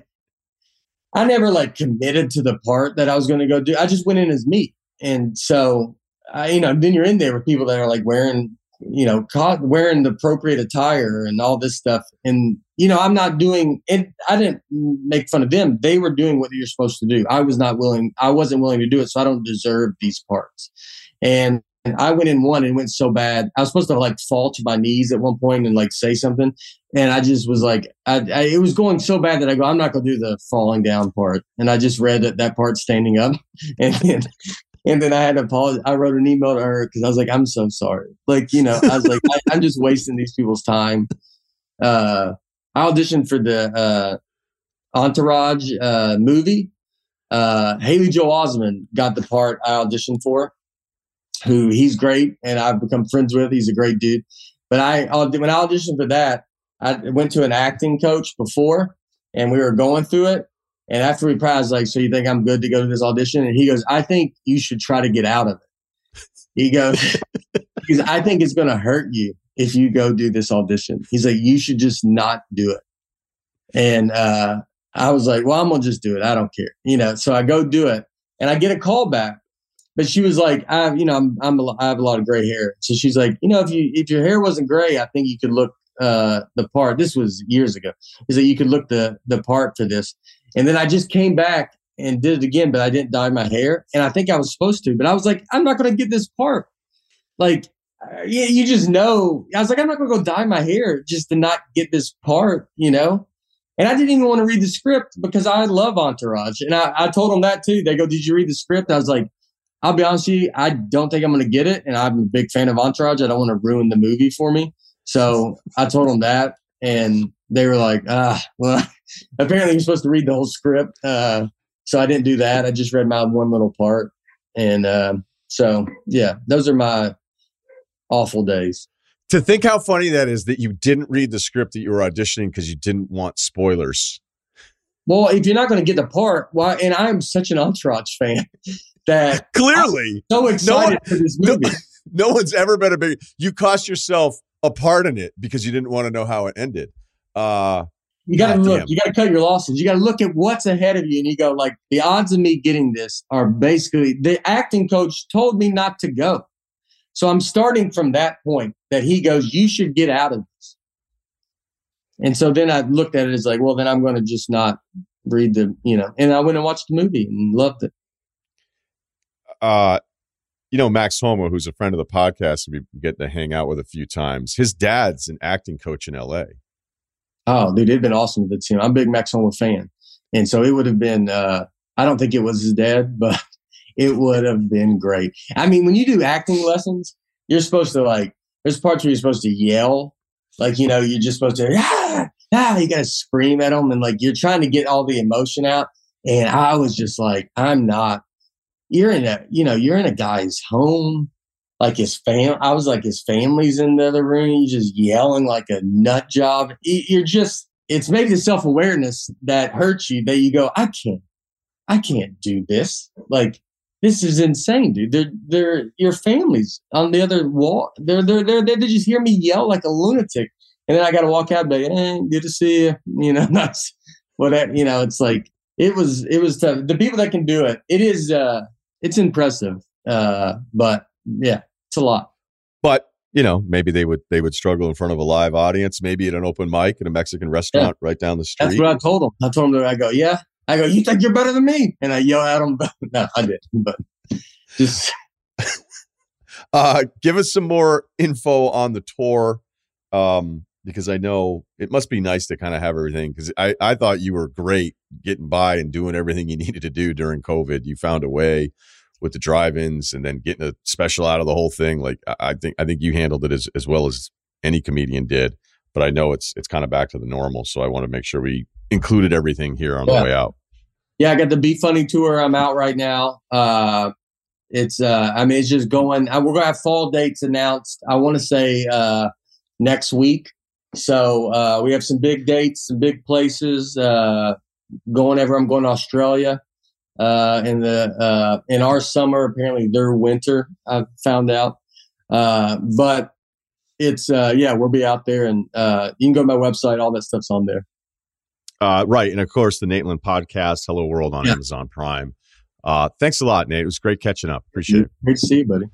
I never like committed to the part that I was going to go do. I just went in as me. And so, I, you know, then you're in there with people that are like wearing, you know, co- wearing the appropriate attire and all this stuff. And, you know, I'm not doing it. I didn't make fun of them. They were doing what you're supposed to do. I was not willing. I wasn't willing to do it. So I don't deserve these parts. And, and I went in one and it went so bad. I was supposed to like fall to my knees at one point and like say something. And I just was like, I, I, it was going so bad that I go, I'm not going to do the falling down part. And I just read that, that part standing up. And then, and then I had to apologize. I wrote an email to her because I was like, I'm so sorry. Like, you know, I was like, I, I'm just wasting these people's time. Uh, I auditioned for the uh, Entourage uh, movie. Uh, Haley Joel Osment got the part I auditioned for, who he's great. And I've become friends with. He's a great dude. But I, when I auditioned for that, I went to an acting coach before and we were going through it. And after we practiced, I was like, so you think I'm good to go to this audition? And he goes, I think you should try to get out of it. He goes, because I think it's going to hurt you if you go do this audition. He's like, you should just not do it. And uh, I was like, well, I'm going to just do it. I don't care. You know, so I go do it and I get a call back. But she was like, I, you know, I'm, I'm, a, I have a lot of gray hair. So she's like, you know, if you, if your hair wasn't gray, I think you could look uh, the part. This was years ago. Is that you could look the, the part for this. And then I just came back and did it again, but I didn't dye my hair. And I think I was supposed to, but I was like, I'm not going to get this part. Like, uh, you, you just know. I was like, I'm not going to go dye my hair just to not get this part, you know? And I didn't even want to read the script because I love Entourage. And I, I told them that too. They go, did you read the script? I was like, I'll be honest with you, I don't think I'm going to get it. And I'm a big fan of Entourage. I don't want to ruin the movie for me. So I told them that. And they were like, ah, well, apparently you're supposed to read the whole script. Uh, so I didn't do that. I just read my one little part. And uh, so, yeah, those are my awful days. To think how funny that is that you didn't read the script that you were auditioning because you didn't want spoilers. Well, if you're not going to get the part, why? And I'm such an Entourage fan that clearly I'm so excited no, for this movie. No, no one's ever been a big. You cost yourself a part in it because you didn't want to know how it ended. Uh, you got to look, damn. you got to cut your losses. You got to look at what's ahead of you. And you go like, the odds of me getting this are basically, the acting coach told me not to go. So I'm starting from that point that he goes, you should get out of this. And so then I looked at it as like, well, then I'm going to just not read the, you know, and I went and watched the movie and loved it. Uh, you know, Max Homa, who's a friend of the podcast, we get to hang out with a few times. His dad's an acting coach in L A. Oh, dude, it'd been awesome with the team. I'm a big Max Homa fan. And so it would have been, uh, I don't think it was his dad, but it would have been great. I mean, when you do acting lessons, you're supposed to like, there's parts where you're supposed to yell. Like, you know, you're just supposed to, ah, ah, you got to scream at them. And like, you're trying to get all the emotion out. And I was just like, I'm not, you're in a, you know, you're in a guy's home. Like his fam, I was like, his family's in the other room. You're just yelling like a nut job. You're just, it's maybe the self-awareness that hurts you that you go, I can't, I can't do this. Like, this is insane, dude. They're, they're, your family's on the other wall. They're, they're, they're, they just hear me yell like a lunatic. And then I got to walk out and be like, hey, good to see you. You know, that's whatever, you know, it's like, it was, it was tough. The people that can do it, it is, uh, it's impressive. Uh, but yeah, it's a lot. But, you know, maybe they would they would struggle in front of a live audience, maybe at an open mic at a Mexican restaurant yeah. right down the street. That's what I told them. I told them, I go, yeah. I go, you think you're better than me? And I yell at them. No, I didn't. But just uh, give us some more info on the tour, um, because I know it must be nice to kind of have everything. Because I, I thought you were great getting by and doing everything you needed to do during COVID. You found a way with the drive-ins and then getting a special out of the whole thing. Like I think I think you handled it as, as well as any comedian did. But I know it's it's kind of back to the normal. So I want to make sure we included everything here on yeah. the way out. Yeah, I got the Be Funny tour. I'm out right now. Uh, it's uh, I mean, it's just going. Uh, we're gonna have fall dates announced. I want to say uh, next week. So uh, we have some big dates, some big places. Uh, going ever. I'm going to Australia. Uh, in the uh, in our summer, apparently their winter. I've found out, uh, but it's uh, yeah, we'll be out there, and uh, you can go to my website. All that stuff's on there. Uh, right, and of course the Nateland podcast, Hello World on yeah. Amazon Prime. Uh, thanks a lot, Nate. It was great catching up. Appreciate it. Great to see you, buddy.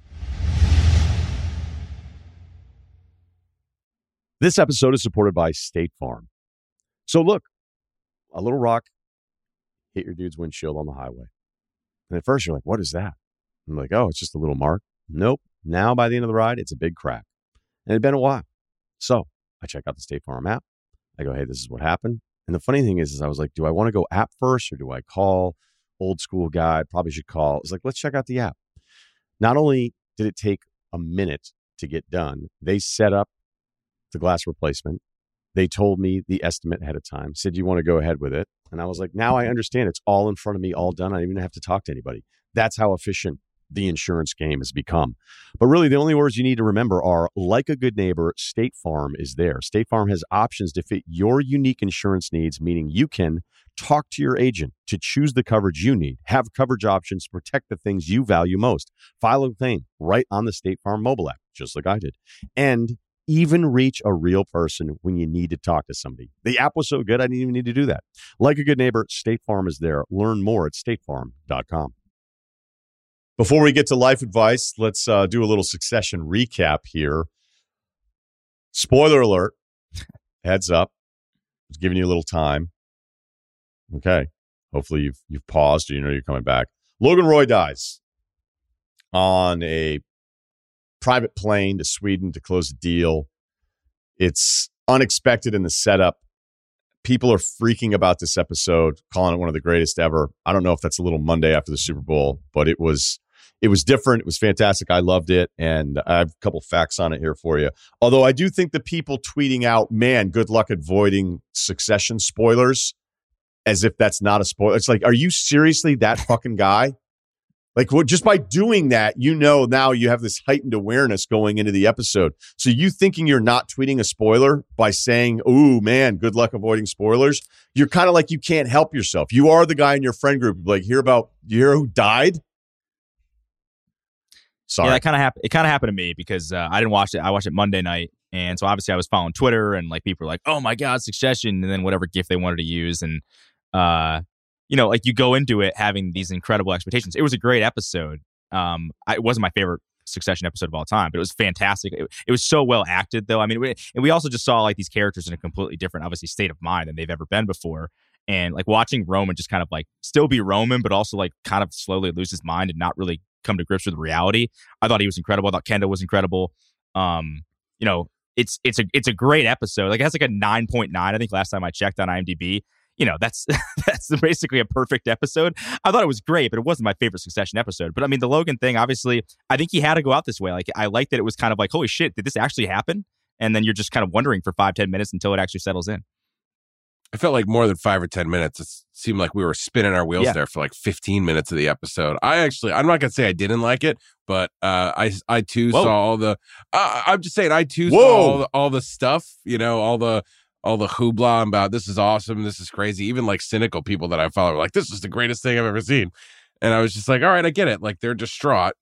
This episode is supported by State Farm. So look, a little rock hit your dude's windshield on the highway. And at first you're like, what is that? I'm like, oh, it's just a little mark. Nope. Now by the end of the ride, it's a big crack. And it'd been a while. So I check out the State Farm app. I go, hey, this is what happened. And the funny thing is, is I was like, do I want to go app first or do I call? Old school guy, probably should call. It's like, let's check out the app. Not only did it take a minute to get done, they set up the glass replacement. They told me the estimate ahead of time, said, you want to go ahead with it? And I was like, now I understand. It's all in front of me, all done. I don't even have to talk to anybody. That's how efficient the insurance game has become. But really, the only words you need to remember are, like a good neighbor, State Farm is there. State Farm has options to fit your unique insurance needs, meaning you can talk to your agent to choose the coverage you need, have coverage options to protect the things you value most, file a claim right on the State Farm mobile app, just like I did, and even reach a real person when you need to talk to somebody. The app was so good, I didn't even need to do that. Like a good neighbor, State Farm is there. Learn more at state farm dot com. Before we get to life advice, let's uh, do a little Succession recap here. Spoiler alert. Heads up. I was giving you a little time. Okay. Hopefully you've you've paused or you know you're coming back. Logan Roy dies on a private plane to Sweden to close the deal. It's unexpected in the setup. People are freaking about this episode, calling it one of the greatest ever. I don't know if that's a little Monday after the Super Bowl, but it was it was different. It was fantastic. I loved it. And I have a couple facts on it here for you. Although I do think the people tweeting out, man, good luck avoiding Succession spoilers, as if that's not a spoiler. It's like, are you seriously that fucking guy? Like, well, just by doing that, you know, now you have this heightened awareness going into the episode. So you thinking you're not tweeting a spoiler by saying, ooh, man, good luck avoiding spoilers. You're kind of like, you can't help yourself. You are the guy in your friend group. Like, hear about, you hear who died? Sorry. Yeah, it kind of happened. It kind of happened to me because uh, I didn't watch it. I watched it Monday night. And so obviously I was following Twitter and like people were like, oh my God, Succession. And then whatever GIF they wanted to use. And, uh, you know, like you go into it having these incredible expectations. It was a great episode. Um, I, it wasn't my favorite Succession episode of all time, but it was fantastic. It, it was so well acted though. I mean, we, and we also just saw like these characters in a completely different, obviously, state of mind than they've ever been before. And like watching Roman just kind of like still be Roman, but also like kind of slowly lose his mind and not really come to grips with reality. I thought he was incredible. I thought Kendall was incredible. Um, you know, it's it's a it's a great episode. Like it has like a nine point nine, I think last time I checked on IMDb. You know, that's that's basically a perfect episode. I thought it was great, but it wasn't my favorite Succession episode. But I mean, the Logan thing, obviously, I think he had to go out this way. Like I like that it was kind of like, holy shit, did this actually happen? And then you're just kind of wondering for five, ten minutes until it actually settles in. I felt like more than five or ten minutes. It seemed like we were spinning our wheels Yeah. there for like fifteen minutes of the episode. I actually, I'm not gonna say I didn't like it, but uh, I, I too Whoa. saw all the. Uh, I'm just saying, I too Whoa. saw all the, all the stuff. You know, all the all the hoopla about this is awesome, this is crazy. Even like cynical people that I follow were like, this is the greatest thing I've ever seen. And I was just like, all right, I get it. Like they're distraught.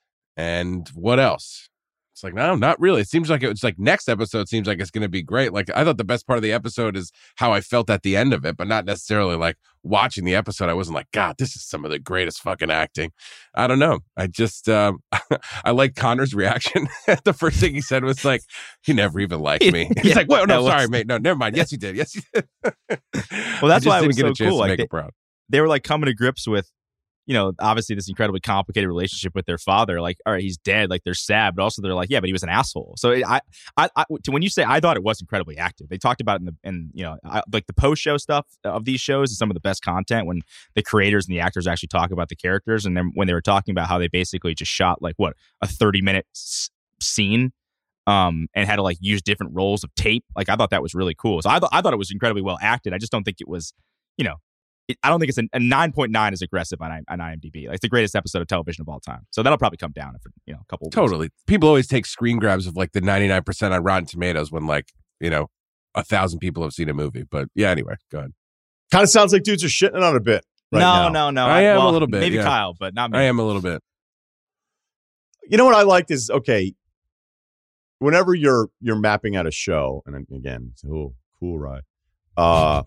And what else? It's like, no, not really. It seems like it's like next episode seems like it's going to be great. Like I thought the best part of the episode is how I felt at the end of it, but not necessarily like watching the episode. I wasn't like, God, this is some of the greatest fucking acting. I don't know. I just, um, I like Connor's reaction. The first thing he said was like, he never even liked me. He's Yeah, like, well, no, that sorry, was- mate. No, never mind. Yes, you did. Yes, you did. Well, that's why it didn't was get so a chance cool. to Like make they, him proud. they were like coming to grips with, you know, obviously this incredibly complicated relationship with their father. Like, all right, he's dead. Like, they're sad, but also they're like, yeah, but he was an asshole. So it, I, I, I, to when you say, I thought it was incredibly active. They talked about it in the, in you know, I, like the post show stuff of these shows is some of the best content when the creators and the actors actually talk about the characters. And then when they were talking about how they basically just shot like what a thirty minute s- scene. Um, and had to like use different rolls of tape. Like I thought that was really cool. So I, th- I thought it was incredibly well acted. I just don't think it was, you know, it, I don't think it's an, a nine point nine is aggressive on, on IMDb. Like it's the greatest episode of television of all time. So that'll probably come down for, you know, a couple of weeks. Totally. People always take screen grabs of like the ninety-nine percent on Rotten Tomatoes when like, you know, a thousand people have seen a movie. But yeah, anyway, go ahead. Kind of sounds like dudes are shitting on it a bit. Right no, now. no, no. I am a well, little bit, Maybe yeah. Kyle, but not me. I am a little bit. You know what I liked is, okay, whenever you're you're mapping out a show, and again, oh, cool ride. Uh,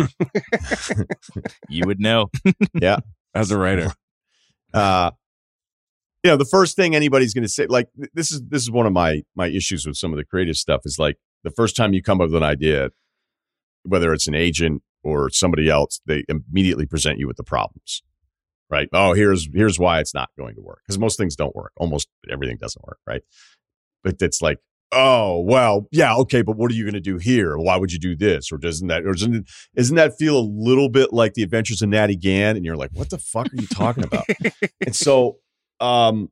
You would know. yeah. As a writer. Uh, you know, the first thing anybody's going to say, like, th- this is this is one of my my issues with some of the creative stuff is like the first time you come up with an idea, whether it's an agent or somebody else, they immediately present you with the problems, right? Oh, here's here's why it's not going to work, because most things don't work. Almost everything doesn't work, right? But it's like, oh, well, yeah, okay, but what are you going to do here? Why would you do this? Or doesn't that, or doesn't, isn't that feel a little bit like The Adventures of Natty Gann? And you're like, what the fuck are you talking about? And so, um,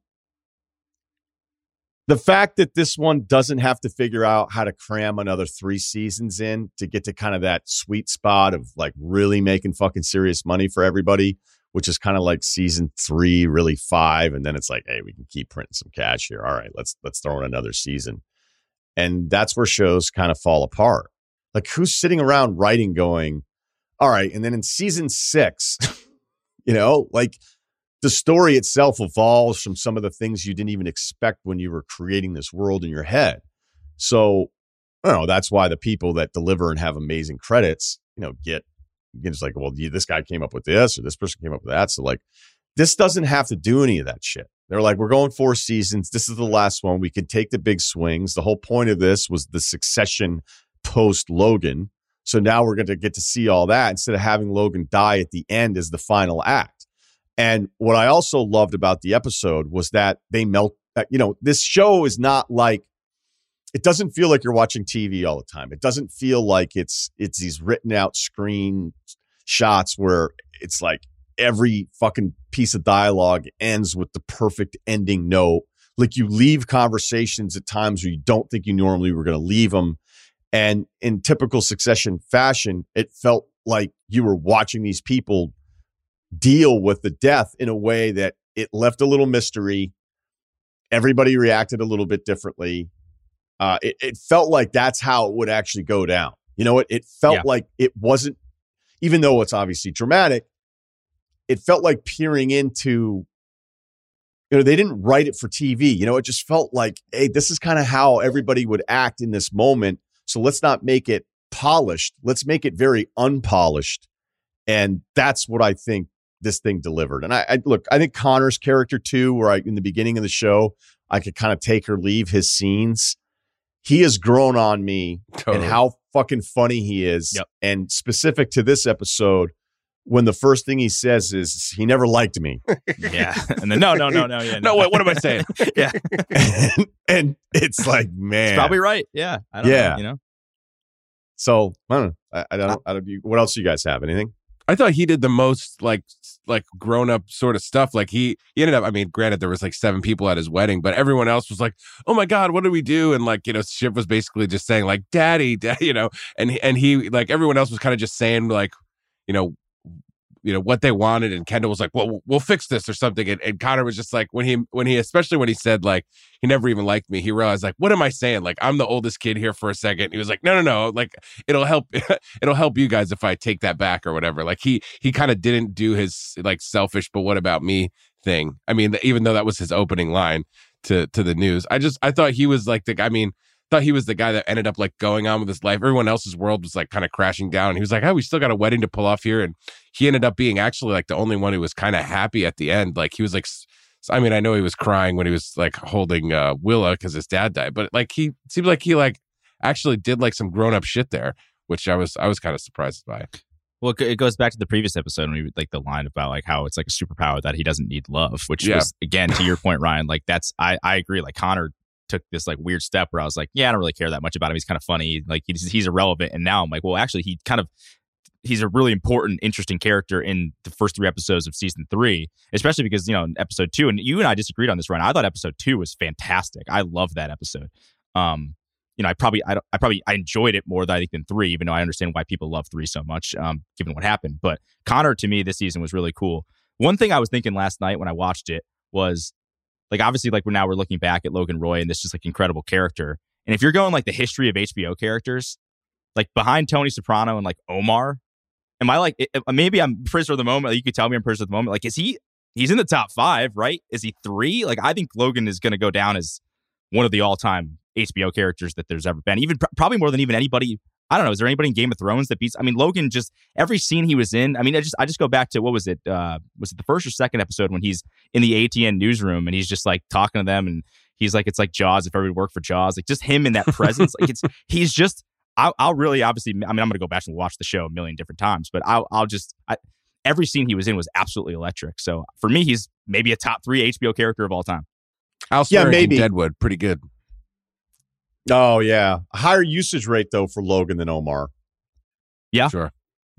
the fact that this one doesn't have to figure out how to cram another three seasons in to get to kind of that sweet spot of like really making fucking serious money for everybody, which is kind of like season three, really five. And then it's like, hey, we can keep printing some cash here. All right, let's, let's throw in another season. And that's where shows kind of fall apart. Like who's sitting around writing going, all right. And then in season six, you know, like the story itself evolves from some of the things you didn't even expect when you were creating this world in your head. So, I don't know, that's why the people that deliver and have amazing credits, you know, get, it's like, well, this guy came up with this or this person came up with that. So like, this doesn't have to do any of that shit. They're like, we're going four seasons. This is the last one. We can take the big swings. The whole point of this was the succession post Logan. So now we're going to get to see all that instead of having Logan die at the end as the final act. And what I also loved about the episode was that they melt, uh, you know, this show is not like, it doesn't feel like you're watching T V all the time. It doesn't feel like it's, it's these written out screen shots where it's like every fucking piece of dialogue ends with the perfect ending note. Like you leave conversations at times where you don't think you normally were going to leave them. And in typical Succession fashion, it felt like you were watching these people deal with the death in a way that it left a little mystery. Everybody reacted a little bit differently. Uh, it, it felt like that's how it would actually go down. You know, it, it felt Yeah. like it wasn't, even though it's obviously dramatic, it felt like peering into you know, they didn't write it for T V. You know, it just felt like, hey, this is kind of how everybody would act in this moment. So let's not make it polished. Let's make it very unpolished. And that's what I think this thing delivered. And I, I look, I think Connor's character too, where I, in the beginning of the show, I could kind of take or leave his scenes. He has grown on me Totally. and how fucking funny he is. Yep. And specific to this episode, when the first thing he says is he never liked me. Yeah. And then no, no, no, no. Yeah. No, wait, what am I saying? Yeah. and, and it's like, man. It's probably right. Yeah. I don't Yeah. know, you know? So I don't know. I, I don't, I don't, what else do you guys have? Anything? I thought he did the most like like grown up sort of stuff. Like he he ended up. I mean, granted, there was like seven people at his wedding, but everyone else was like, "Oh my god, what do we do?" And like you know, Shiv was basically just saying like, "Daddy, Daddy," you know, and and he like everyone else was kind of just saying like, you know. you know what they wanted, and Kendall was like, well, we'll fix this or something, and, and Connor was just like, when he when he especially when he said like he never even liked me, he realized like, what am I saying? Like, I'm the oldest kid here for a second. He was like, no no no, like it'll help it'll help you guys if I take that back or whatever. Like he he kind of didn't do his like selfish but what about me thing. I mean, even though that was his opening line to to the news, I just I thought he was like the I mean thought he was the guy that ended up like going on with his life. Everyone else's world was like kind of crashing down. And he was like, oh, we still got a wedding to pull off here. And he ended up being actually like the only one who was kind of happy at the end. Like he was like, I mean, I know he was crying when he was like holding uh, Willa because his dad died, but like he seemed like he like actually did like some grown up shit there, which I was I was kind of surprised by. Well, it goes back to the previous episode when we like the line about like how it's like a superpower that he doesn't need love, which Yeah. was again to your point, Ryan. Like that's I I agree. Like Connor took this like weird step where I was like, yeah, I don't really care that much about him. He's kind of funny. Like he's he's irrelevant. And now I'm like, well, actually, he kind of he's a really important, interesting character in the first three episodes of season three, especially because you know in episode two, and you and I disagreed on this, Ryan. I thought episode two was fantastic. I love that episode. Um, you know, I probably I, don't, I probably I enjoyed it more than I think than three, even though I understand why people love three so much, um, given what happened. But Connor to me this season was really cool. One thing I was thinking last night when I watched it was. Like, obviously, like, we're now we're looking back at Logan Roy and this just, like, incredible character. And if you're going, like, the history of H B O characters, like, behind Tony Soprano and, like, Omar, am I, like, it, maybe I'm prisoner of the moment. Like, you could tell me I'm prisoner of the moment. Like, is he, he's in the top five, right? Is he three? Like, I think Logan is going to go down as one of the all-time H B O characters that there's ever been. Even, probably more than even anybody. I don't know. Is there anybody in Game of Thrones that beats? I mean, Logan just every scene he was in. I mean, I just I just go back to what was it? Uh, was it the first or second episode when he's in the A T N newsroom and he's just like talking to them and he's like, it's like Jaws if everybody worked for Jaws. Like just him in that presence. Like it's he's just. I'll, I'll really obviously. I mean, I'm gonna go back and watch the show a million different times, but I'll I'll just I, every scene he was in was absolutely electric. So for me, he's maybe a top three H B O character of all time. Al Yeah, Swearingen, maybe. Deadwood, pretty good. Oh, yeah. A higher usage rate, though, for Logan than Omar. Yeah. Sure.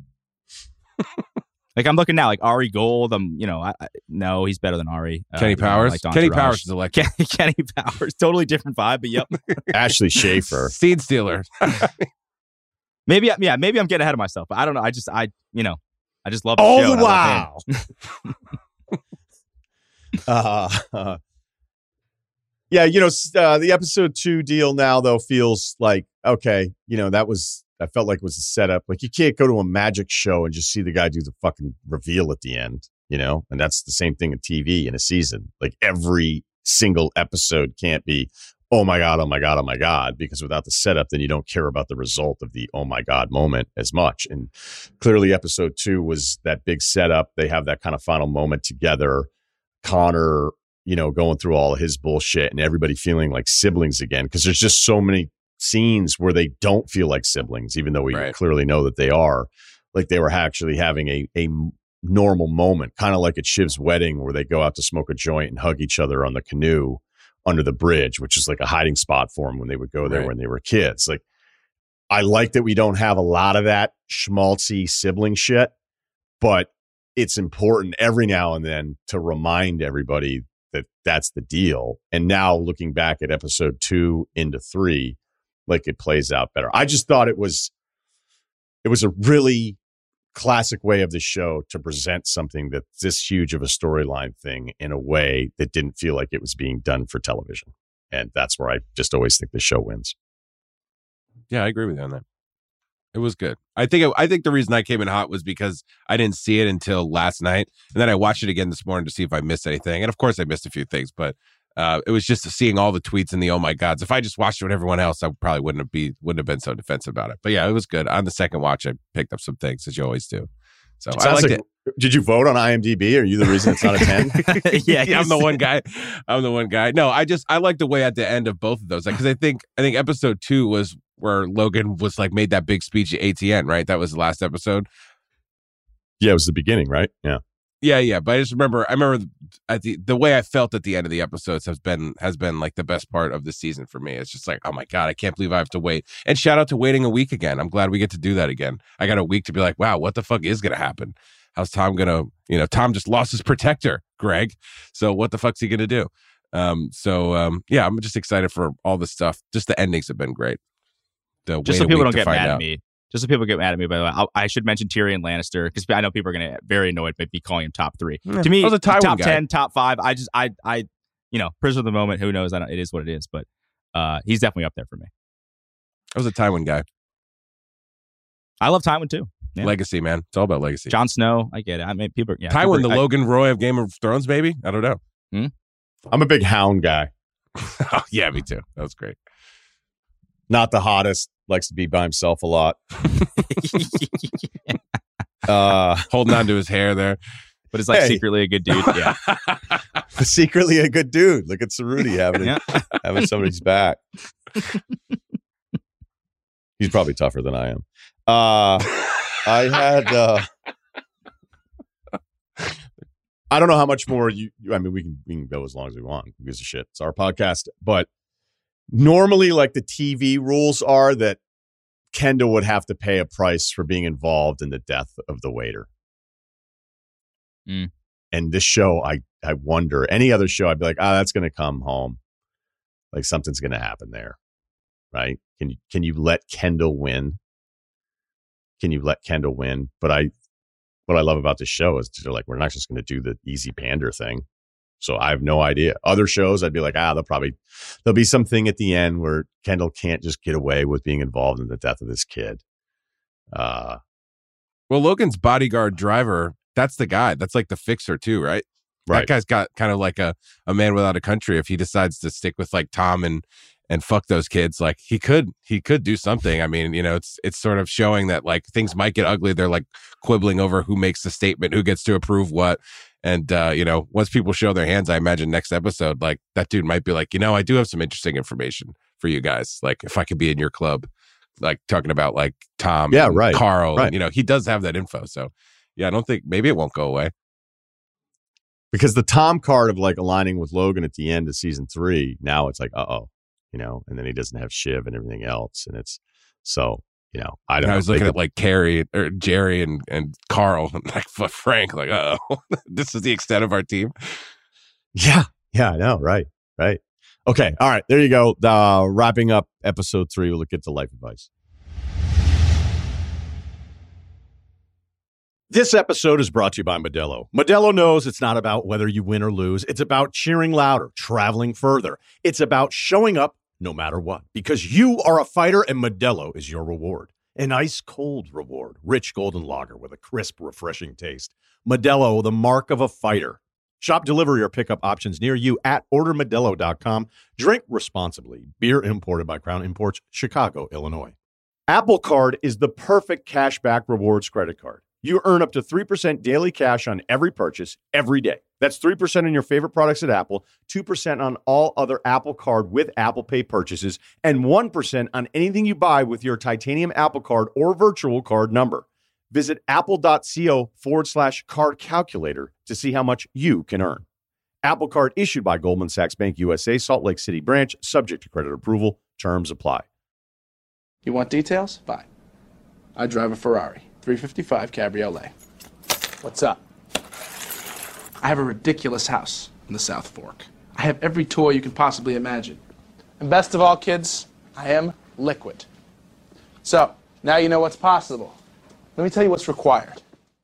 Like I'm looking now, like Ari Gold. I'm, you know, I, I, no, he's better than Ari. Kenny Uh, Powers. I liked Kenny Entourage. Powers is electric. Kenny, Kenny Powers, totally different vibe, but yep. Ashley Schaefer. Seed Stealer. Maybe, I- yeah, maybe I'm getting ahead of myself, but I don't know. I just, I, you know, I just love the Oh, show. and I love him. wow. uh, yeah, you know, s- uh, the episode two deal now, though, feels like, okay, you know, that was, I felt like it was a setup. Like, you can't go to a magic show and just see the guy do the fucking reveal at the end, you know? And that's the same thing in T V in a season. Like, every single episode can't be, oh my God, oh my God, oh my God, because without the setup, then you don't care about the result of the oh my God moment as much. And clearly, episode two was that big setup. They have that kind of final moment together. Connor, you know, going through all of his bullshit and everybody feeling like siblings again, because there's just so many scenes where they don't feel like siblings, even though we Right. clearly know that they are. Like they were actually having a a normal moment, kind of like at Shiv's wedding where they go out to smoke a joint and hug each other on the canoe under the bridge, which is like a hiding spot for them when they would go there Right. when they were kids. Like, I like that we don't have a lot of that schmaltzy sibling shit, but it's important every now and then to remind everybody that that's the deal. And now looking back at episode two into three, like it plays out better. I just thought it was, it was a really classic way of the show to present something that's this huge of a storyline thing in a way that didn't feel like it was being done for television. And that's where I just always think the show wins. Yeah, I agree with you on that. It was good. I think it, I think the reason I came in hot was because I didn't see it until last night, and then I watched it again this morning to see if I missed anything. And of course, I missed a few things, but uh, it was just seeing all the tweets and the oh my gods. If I just watched it with everyone else, I probably wouldn't have be wouldn't have been so defensive about it. But yeah, it was good. On the second watch, I picked up some things as you always do. So I liked like, it. Did you vote on IMDb? Are you the reason it's not a ten? yeah, yeah, I'm the one guy. I'm the one guy. No, I just I like the way at the end of both of those, because like, I think I think episode two was where Logan was like made that big speech at A T N, right? That was the last episode. Yeah, it was the beginning, right? Yeah, yeah, yeah. But I just remember, I remember at the the way I felt at the end of the episodes has been has been like the best part of the season for me. It's just like, oh my god, I can't believe I have to wait. And shout out to waiting a week again. I'm glad we get to do that again. I got a week to be like, wow, what the fuck is gonna happen? How's Tom gonna, you know, Tom just lost his protector, Greg. So what the fuck's he gonna do? Um, so um, yeah, I'm just excited for all the stuff. Just the endings have been great. The just so people don't get mad out. at me. Just so people get mad at me, by the way, I'll, I should mention Tyrion Lannister, because I know people are going to get very annoyed by me calling him top three. Yeah, to me, top guy. ten, top five. I just, I, I, you know, prisoner of the moment. Who knows? I don't, it is what it is. But uh, he's definitely up there for me. I was a Tywin guy. I love Tywin too. Yeah. Legacy, man. It's all about legacy. Jon Snow. I get it. I mean, people. Yeah, Tywin, people, the I, Logan Roy of Game of Thrones, maybe. I don't know. Hmm? I'm a big Hound guy. Oh, yeah, me too. That was great. Not the hottest. Likes to be by himself a lot. uh, Holding on to his hair there. But he's like hey. secretly a good dude. Yeah. Secretly a good dude. Look at Cerruti having, yeah. having somebody's back. He's probably tougher than I am. Uh, I had... Uh, I don't know how much more you... I mean, we can, we can go as long as we want. Who gives a shit? It's our podcast. But... normally, like the T V rules are that Kendall would have to pay a price for being involved in the death of the waiter. Mm. And this show, I, I wonder, any other show, I'd be like, ah, oh, that's going to come home. Like something's going to happen there, right? Can you, can you let Kendall win? Can you let Kendall win? But I, what I love about this show is they're like, we're not just going to do the easy pander thing. So I have no idea. Other shows, I'd be like, ah, they'll probably, there'll be something at the end where Kendall can't just get away with being involved in the death of this kid. Uh, well, Logan's bodyguard driver, that's the guy. That's like the fixer too, right? Right. That guy's got kind of like a, a man without a country. If he decides to stick with like Tom and and fuck those kids, like he could he could do something. I mean, you know, it's it's sort of showing that like things might get ugly. They're like quibbling over who makes the statement, who gets to approve what. And, uh, you know, once people show their hands, I imagine next episode, like that dude might be like, you know, I do have some interesting information for you guys. Like if I could be in your club, like talking about like Tom, yeah, and right, Carl, right. And, you know, he does have that info. So, yeah, I don't think maybe it won't go away. Because the Tom card of like aligning with Logan at the end of season three, now it's like, uh-oh, you know, and then he doesn't have Shiv and everything else. And it's so... You know, I don't and know. I was looking could, at like Carrie or Jerry and, and Carl and like Frank, like, oh, this is the extent of our team. Yeah. Yeah, I know. Right. Right. Okay. All right. There you go. Uh, wrapping up episode three. We'll get to life advice. This episode is brought to you by Modelo. Modelo knows it's not about whether you win or lose. It's about cheering louder, traveling further. It's about showing up no matter what, because you are a fighter and Modelo is your reward. An ice cold reward, rich golden lager with a crisp, refreshing taste. Modelo, the mark of a fighter. Shop delivery or pickup options near you at order modelo dot com. Drink responsibly. Beer imported by Crown Imports, Chicago, Illinois. Apple Card is the perfect cashback rewards credit card. You earn up to three percent daily cash on every purchase every day. That's three percent on your favorite products at Apple, two percent on all other Apple Card with Apple Pay purchases, and one percent on anything you buy with your titanium Apple Card or virtual card number. Visit apple.co forward slash card calculator to see how much you can earn. Apple Card issued by Goldman Sachs Bank U S A, Salt Lake City branch, subject to credit approval. Terms apply. You want details? Fine. I drive a Ferrari, three fifty-five Cabriolet. What's up? I have a ridiculous house in the South Fork. I have every toy you can possibly imagine. And best of all, kids, I am liquid. So, now you know what's possible. Let me tell you what's required.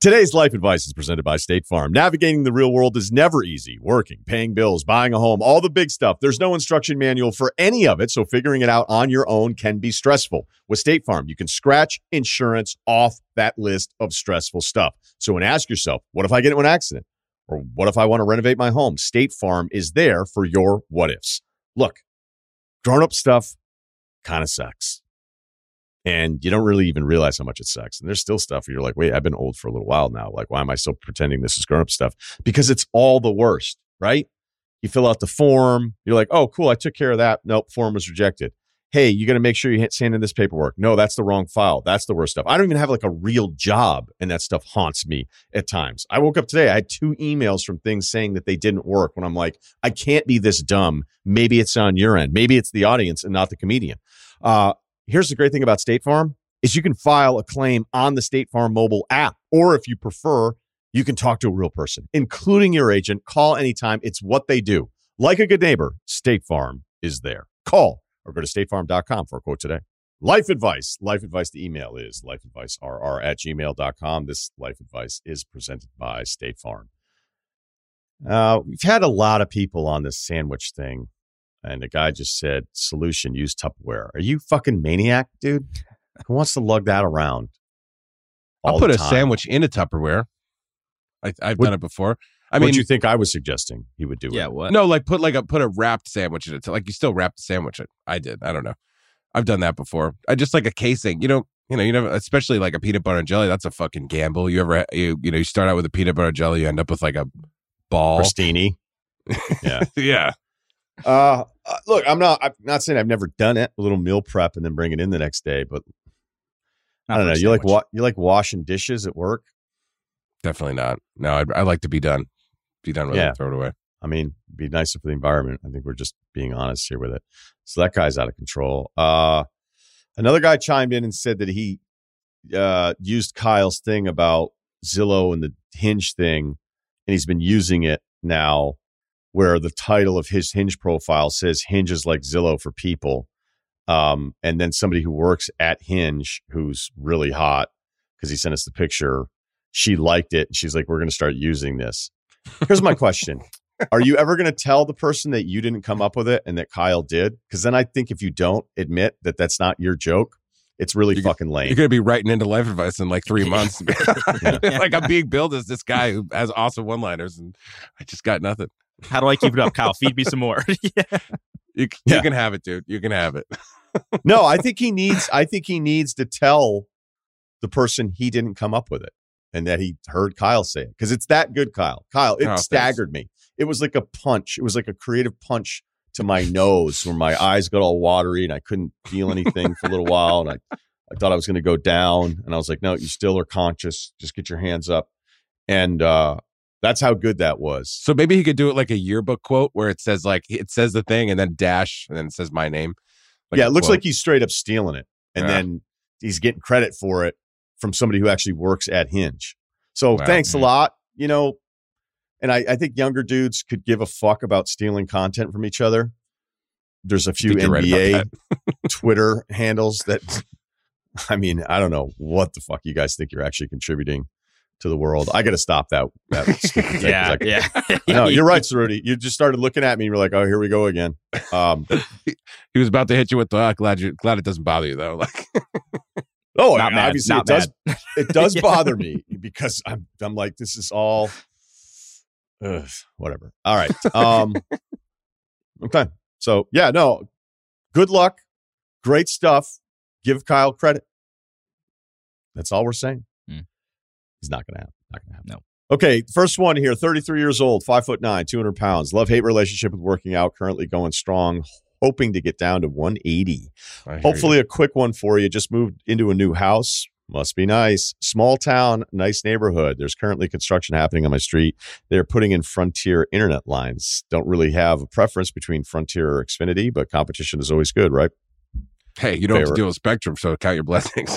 Today's life advice is presented by State Farm. Navigating the real world is never easy. Working, paying bills, buying a home, all the big stuff. There's no instruction manual for any of it, so figuring it out on your own can be stressful. With State Farm, you can scratch insurance off that list of stressful stuff. So when ask yourself, what if I get into an accident? Or what if I want to renovate my home? State Farm is there for your what ifs. Look, grown-up stuff kind of sucks. And you don't really even realize how much it sucks. And there's still stuff where you're like, wait, I've been old for a little while now. Like, why am I still pretending this is grown-up stuff? Because it's all the worst, right? You fill out the form. You're like, oh, cool, I took care of that. Nope, form was rejected. Hey, you got to make sure you send in this paperwork. No, that's the wrong file. That's the worst stuff. I don't even have like a real job, and that stuff haunts me at times. I woke up today, I had two emails from things saying that they didn't work when I'm like, I can't be this dumb. Maybe it's on your end. Maybe it's the audience and not the comedian. Uh, Here's the great thing about State Farm is you can file a claim on the State Farm mobile app, or if you prefer, you can talk to a real person, including your agent. Call anytime. It's what they do. Like a good neighbor, State Farm is there. Call or go to state farm dot com for a quote today. Life advice. Life advice. The email is lifeadvicerr at gmail dot com. This life advice is presented by State Farm. Uh, we've had a lot of people on this sandwich thing. And the guy just said, solution, use Tupperware. Are you fucking maniac, dude? Who wants to lug that around? I'll put a sandwich in a Tupperware. I, I've what, done it before. I what mean, do you think I was suggesting he would do? Yeah, it? what? No, like put like a put a wrapped sandwich in it. Like you still wrap the sandwich. In. I did. I don't know. I've done that before. I just like a casing. You know, you know, you know, especially like a peanut butter and jelly. That's a fucking gamble. You ever, you you know, you start out with a peanut butter jelly, you end up with like a ball. Crostini. Yeah, yeah. Uh, uh, look, I'm not. I'm not saying I've never done it. A little meal prep and then bring it in the next day. But Not I don't know. for a You like sandwich. what? You like washing dishes at work? Definitely not. No, I'd, I like to be done. Be done with Yeah. it. Throw it away. I mean, it'd be nicer for the environment. I think we're just being honest here with it. So that guy's out of control. Uh, another guy chimed in and said that he uh, used Kyle's thing about Zillow and the Hinge thing, and he's been using it now, where the title of his Hinge profile says Hinge is like Zillow for people. Um, and then somebody who works at Hinge, who's really hot, because he sent us the picture, she liked it. She's like, we're going to start using this. Here's my question. Are you ever going to tell the person that you didn't come up with it and that Kyle did? Because then I think if you don't admit that that's not your joke, it's really You're, fucking lame. You're going to be writing into life advice in like three months. Like I'm being billed as this guy who has awesome one-liners and I just got nothing. How do I keep it up, Kyle? Feed me some more. Yeah. You, you Yeah. can have it, dude. You can have it. No, I think he needs. I think he needs to tell the person he didn't come up with it, and that he heard Kyle say it, because it's that good, Kyle. Kyle, it Oh, staggered me. It was like a punch. It was like a creative punch to my nose, where my eyes got all watery and I couldn't feel anything for a little while, and I, I thought I was going to go down, and I was like, no, you still are conscious. Just get your hands up, and uh, that's how good that was. So maybe he could do it like a yearbook quote where it says like it says the thing and then dash and then it says my name. Like yeah, a it looks quote. like he's straight up stealing it, and Yeah. then he's getting credit for it from somebody who actually works at Hinge. So Wow. thanks a Mhm. lot, you know. And I, I think younger dudes could give a fuck about stealing content from each other. There's a few think you're N B right A about Twitter handles that, I mean, I don't know what the fuck you guys think you're actually contributing to the world. I got to stop that. that stupid thing, 'cause Yeah, I- yeah. No, you're right, Cerruti. You just started looking at me and you're like, oh, here we go again. Um, He was about to hit you with the uh, glad you glad it doesn't bother you though. Like oh, Not mad, obviously not it does. mad. It does Yeah. bother me because I'm I'm like, this is all ugh, whatever. All right. Um okay. So yeah, no. Good luck. Great stuff. Give Kyle credit. That's all we're saying. Hmm. He's not gonna happen. Not gonna happen. No. Okay, first one here, thirty-three years old, five foot nine, two hundred pounds. Love-hate relationship with working out, currently going strong, hoping to get down to one eighty. I hear Hopefully a quick one for you. Just moved into a new house. Must be nice. Small town, nice neighborhood. There's currently construction happening on my street. They're putting in Frontier internet lines. Don't really have a preference between Frontier or Xfinity, but competition is always good, right? you. Hey, you don't have to Favorite. deal with Spectrum, so count your blessings.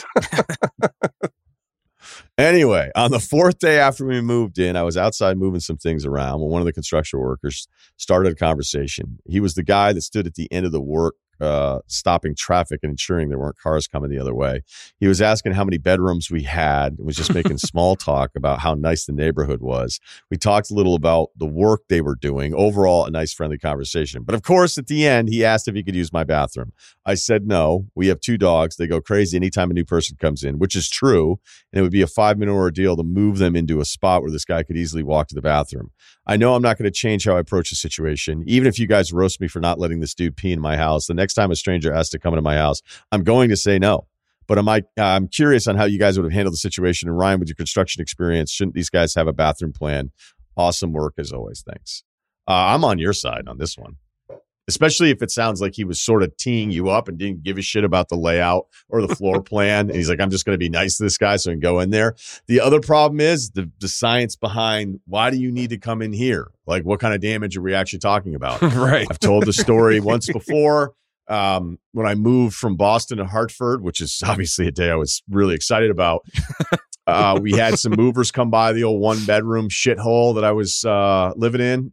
Anyway, on the fourth day after we moved in, I was outside moving some things around when one of the construction workers started a conversation. He was the guy that stood at the end of the work uh, stopping traffic and ensuring there weren't cars coming the other way. He was asking how many bedrooms we had and was just making small talk about how nice the neighborhood was. We talked a little about the work they were doing. Overall, a nice, friendly conversation. But of course, at the end, he asked if he could use my bathroom. I said no. We have two dogs. They go crazy anytime a new person comes in, which is true. And it would be a five-minute ordeal to move them into a spot where this guy could easily walk to the bathroom. I know I'm not going to change how I approach the situation. Even if you guys roast me for not letting this dude pee in my house, the next time a stranger asks to come into my house, I'm going to say no. But am I, I'm curious on how you guys would have handled the situation. And Ryan, with your construction experience, shouldn't these guys have a bathroom plan? Awesome work as always. Thanks. Uh, I'm on your side on this one. Especially if it sounds like he was sort of teeing you up and didn't give a shit about the layout or the floor plan. And he's like, I'm just going to be nice to this guy so I can go in there. The other problem is the, the science behind why do you need to come in here? Like, what kind of damage are we actually talking about? Right. I've told the story once before um, when I moved from Boston to Hartford, which is obviously a day I was really excited about. Uh, we had some movers come by the old one bedroom shithole that I was uh, living in.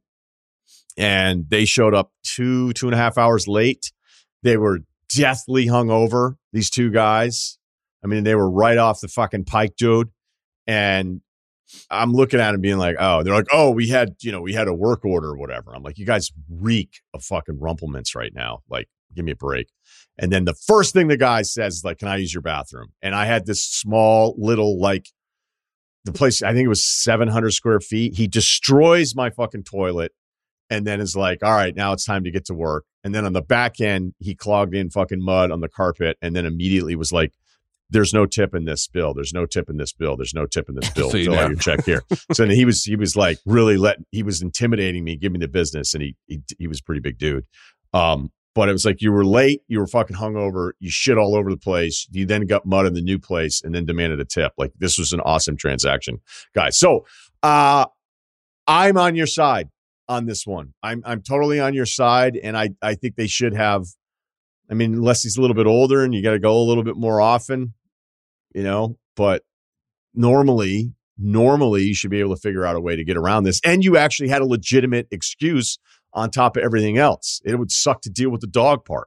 And they showed up two, two and a half hours late. They were deathly hungover, these two guys. I mean, they were right off the fucking pike, dude. And I'm looking at them being like, oh, they're like, oh, we had, you know, we had a work order or whatever. I'm like, you guys reek of fucking rumplements right now. Like, give me a break. And then the first thing the guy says is like, can I use your bathroom? And I had this small little, like, the place, I think it was seven hundred square feet. He destroys my fucking toilet. And then is like, all right, now it's time to get to work. And then on the back end, he clogged in fucking mud on the carpet and then immediately was like, there's no tip in this bill. There's no tip in this bill. There's no tip in this bill. So you Fill know. out your check here. So he was, he was like really let, he was intimidating me, giving me the business. And he, he, he was a pretty big dude. Um, but it was like, you were late, you were fucking hungover, you shit all over the place. You then got mud in the new place and then demanded a tip. Like, this was an awesome transaction, guys. So uh, I'm on your side on this one. I'm I'm totally on your side, and I, I think they should have, I mean, unless he's a little bit older and you got to go a little bit more often, you know, but normally, normally you should be able to figure out a way to get around this. And you actually had a legitimate excuse on top of everything else. It would suck to deal with the dog part.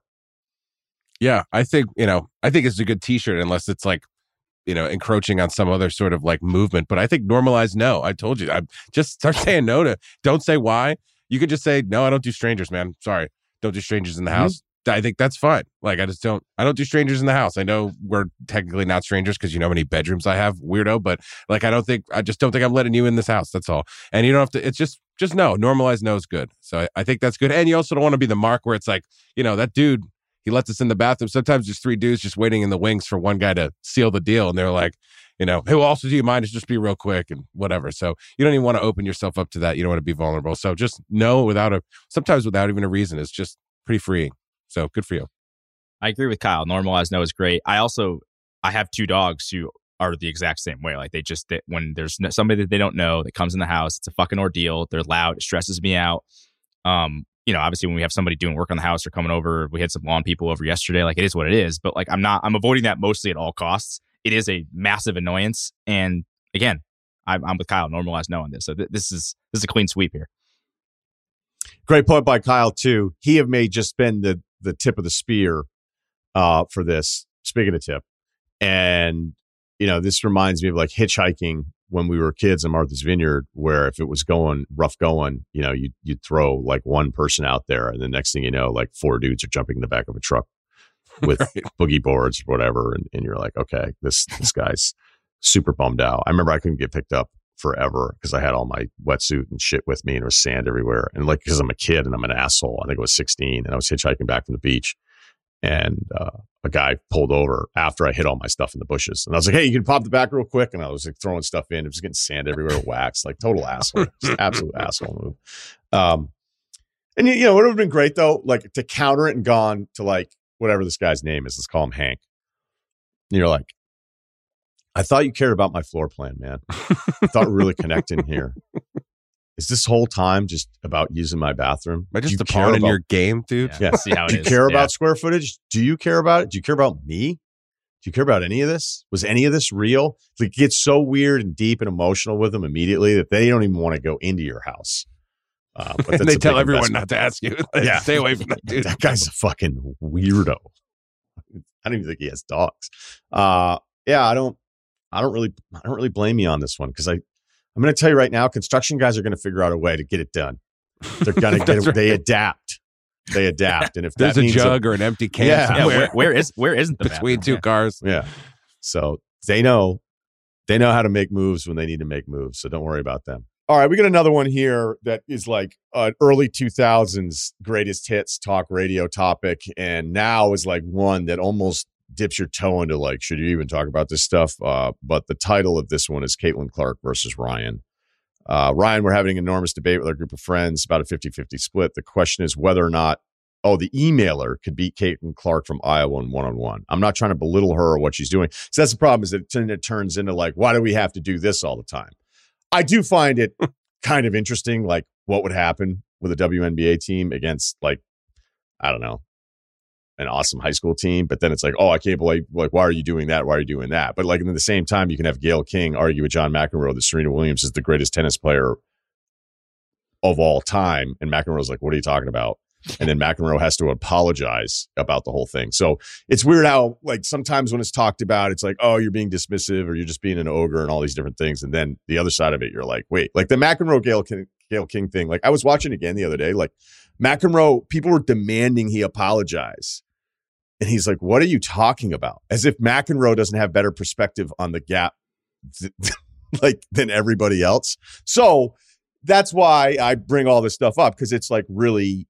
Yeah, I think, you know, I think it's a good t-shirt unless it's like, you know, encroaching on some other sort of like movement. But I think normalize no. I told you. I just start saying no to, don't say why. You could just say, no, I don't do strangers, man. Sorry. Don't do strangers in the mm-hmm. house. I think that's fine. Like, I just don't, I don't do strangers in the house. I know we're technically not strangers because you know how many bedrooms I have, weirdo, but like, I don't think, I just don't think I'm letting you in this house. That's all. And you don't have to, it's just, just no, normalize no is good. So I, I think that's good. And you also don't want to be the mark where it's like, you know, that dude, he lets us in the bathroom. Sometimes there's three dudes just waiting in the wings for one guy to seal the deal. And they're like, you know, hey, well, also, do you mind? It's just be real quick and whatever. So you don't even want to open yourself up to that. You don't want to be vulnerable. So just no without a, sometimes without even a reason is just pretty freeing. So good for you. I agree with Kyle. Normalized no is great. I also, I have two dogs who are the exact same way. Like they just, they, when there's no, somebody that they don't know that comes in the house, it's a fucking ordeal. They're loud. It stresses me out. Um, you know, obviously when we have somebody doing work on the house or coming over, we had some lawn people over yesterday, like it is what it is. But like, I'm not, I'm avoiding that mostly at all costs. It is a massive annoyance. And again, I'm, I'm with Kyle, normalized no on this. So th- this is, this is a clean sweep here. Great point by Kyle too. He have may just been the, the tip of the spear uh, for this, speaking of tip. And, you know, this reminds me of like hitchhiking when we were kids in Martha's Vineyard, where if it was going rough going, you know, you, you'd throw like one person out there. And the next thing you know, like four dudes are jumping in the back of a truck with right. boogie boards or whatever. And, and you're like, okay, this, this guy's super bummed out. I remember I couldn't get picked up forever because I had all my wetsuit and shit with me and there was sand everywhere. And like, because I'm a kid and I'm an asshole, I think I was sixteen and I was hitchhiking back from the beach. And uh, a guy pulled over after I hid all my stuff in the bushes. And I was like, hey, you can pop the back real quick. And I was like throwing stuff in. It was getting sand everywhere, wax, like total asshole. Just absolute asshole move. Um, and, you know, it would have been great, though, like to counter it and gone to like whatever this guy's name is. Let's call him Hank. And you're like, I thought you cared about my floor plan, man. I thought we were really connecting here. Is this whole time just about using my bathroom? Am I just a pawn in your game, dude? Yeah. Yeah. See how it Do you is. care Yeah. about square footage? Do you care about it? Do you care about me? Do you care about any of this? Was any of this real? It gets so weird and deep and emotional with them immediately that they don't even want to go into your house. Uh, but that's and they a tell big everyone investment. not to ask you. Yeah. Stay away from that dude. That guy's a fucking weirdo. I don't even think he has dogs. Uh, yeah, I don't. I don't really. I don't really blame you on this one because I. I'm going to tell you right now, construction guys are going to figure out a way to get it done. They're going to get it. Right. They adapt. They adapt, and if There's that a means jug or an empty can Yeah. Yeah, somewhere where, where is where isn't the between bathroom? two Yeah. cars. yeah, so they know they know how to make moves when they need to make moves. So don't worry about them. All right, we got another one here that is like an early two thousands greatest hits talk radio topic, and now is like one that almost dips your toe into like, should you even talk about this stuff? Uh, but the title of this one is Caitlin Clark versus Ryan. Uh, Ryan, we're having an enormous debate with our group of friends about a fifty-fifty split. The question is whether or not, oh, the emailer could beat Caitlin Clark from Iowa in one-on-one. I'm not trying to belittle her or what she's doing. So that's the problem, is that it, then it turns into like, why do we have to do this all the time? I do find it kind of interesting, like what would happen with a W N B A team against, like, I don't know, an awesome high school team. But then it's like, oh, I can't believe, like, why are you doing that? Why are you doing that? But like at the same time, you can have Gayle King argue with John McEnroe that Serena Williams is the greatest tennis player of all time. And McEnroe's like, what are you talking about? And then McEnroe has to apologize about the whole thing. So it's weird how, like, sometimes when it's talked about, it's like, oh, you're being dismissive or you're just being an ogre and all these different things. And then the other side of it, you're like, wait, like the McEnroe Gayle King, Gayle King thing. Like I was watching again the other day, like McEnroe, people were demanding he apologize. And he's like, what are you talking about? As if McEnroe doesn't have better perspective on the gap th- like than everybody else. So that's why I bring all this stuff up, because it's like really,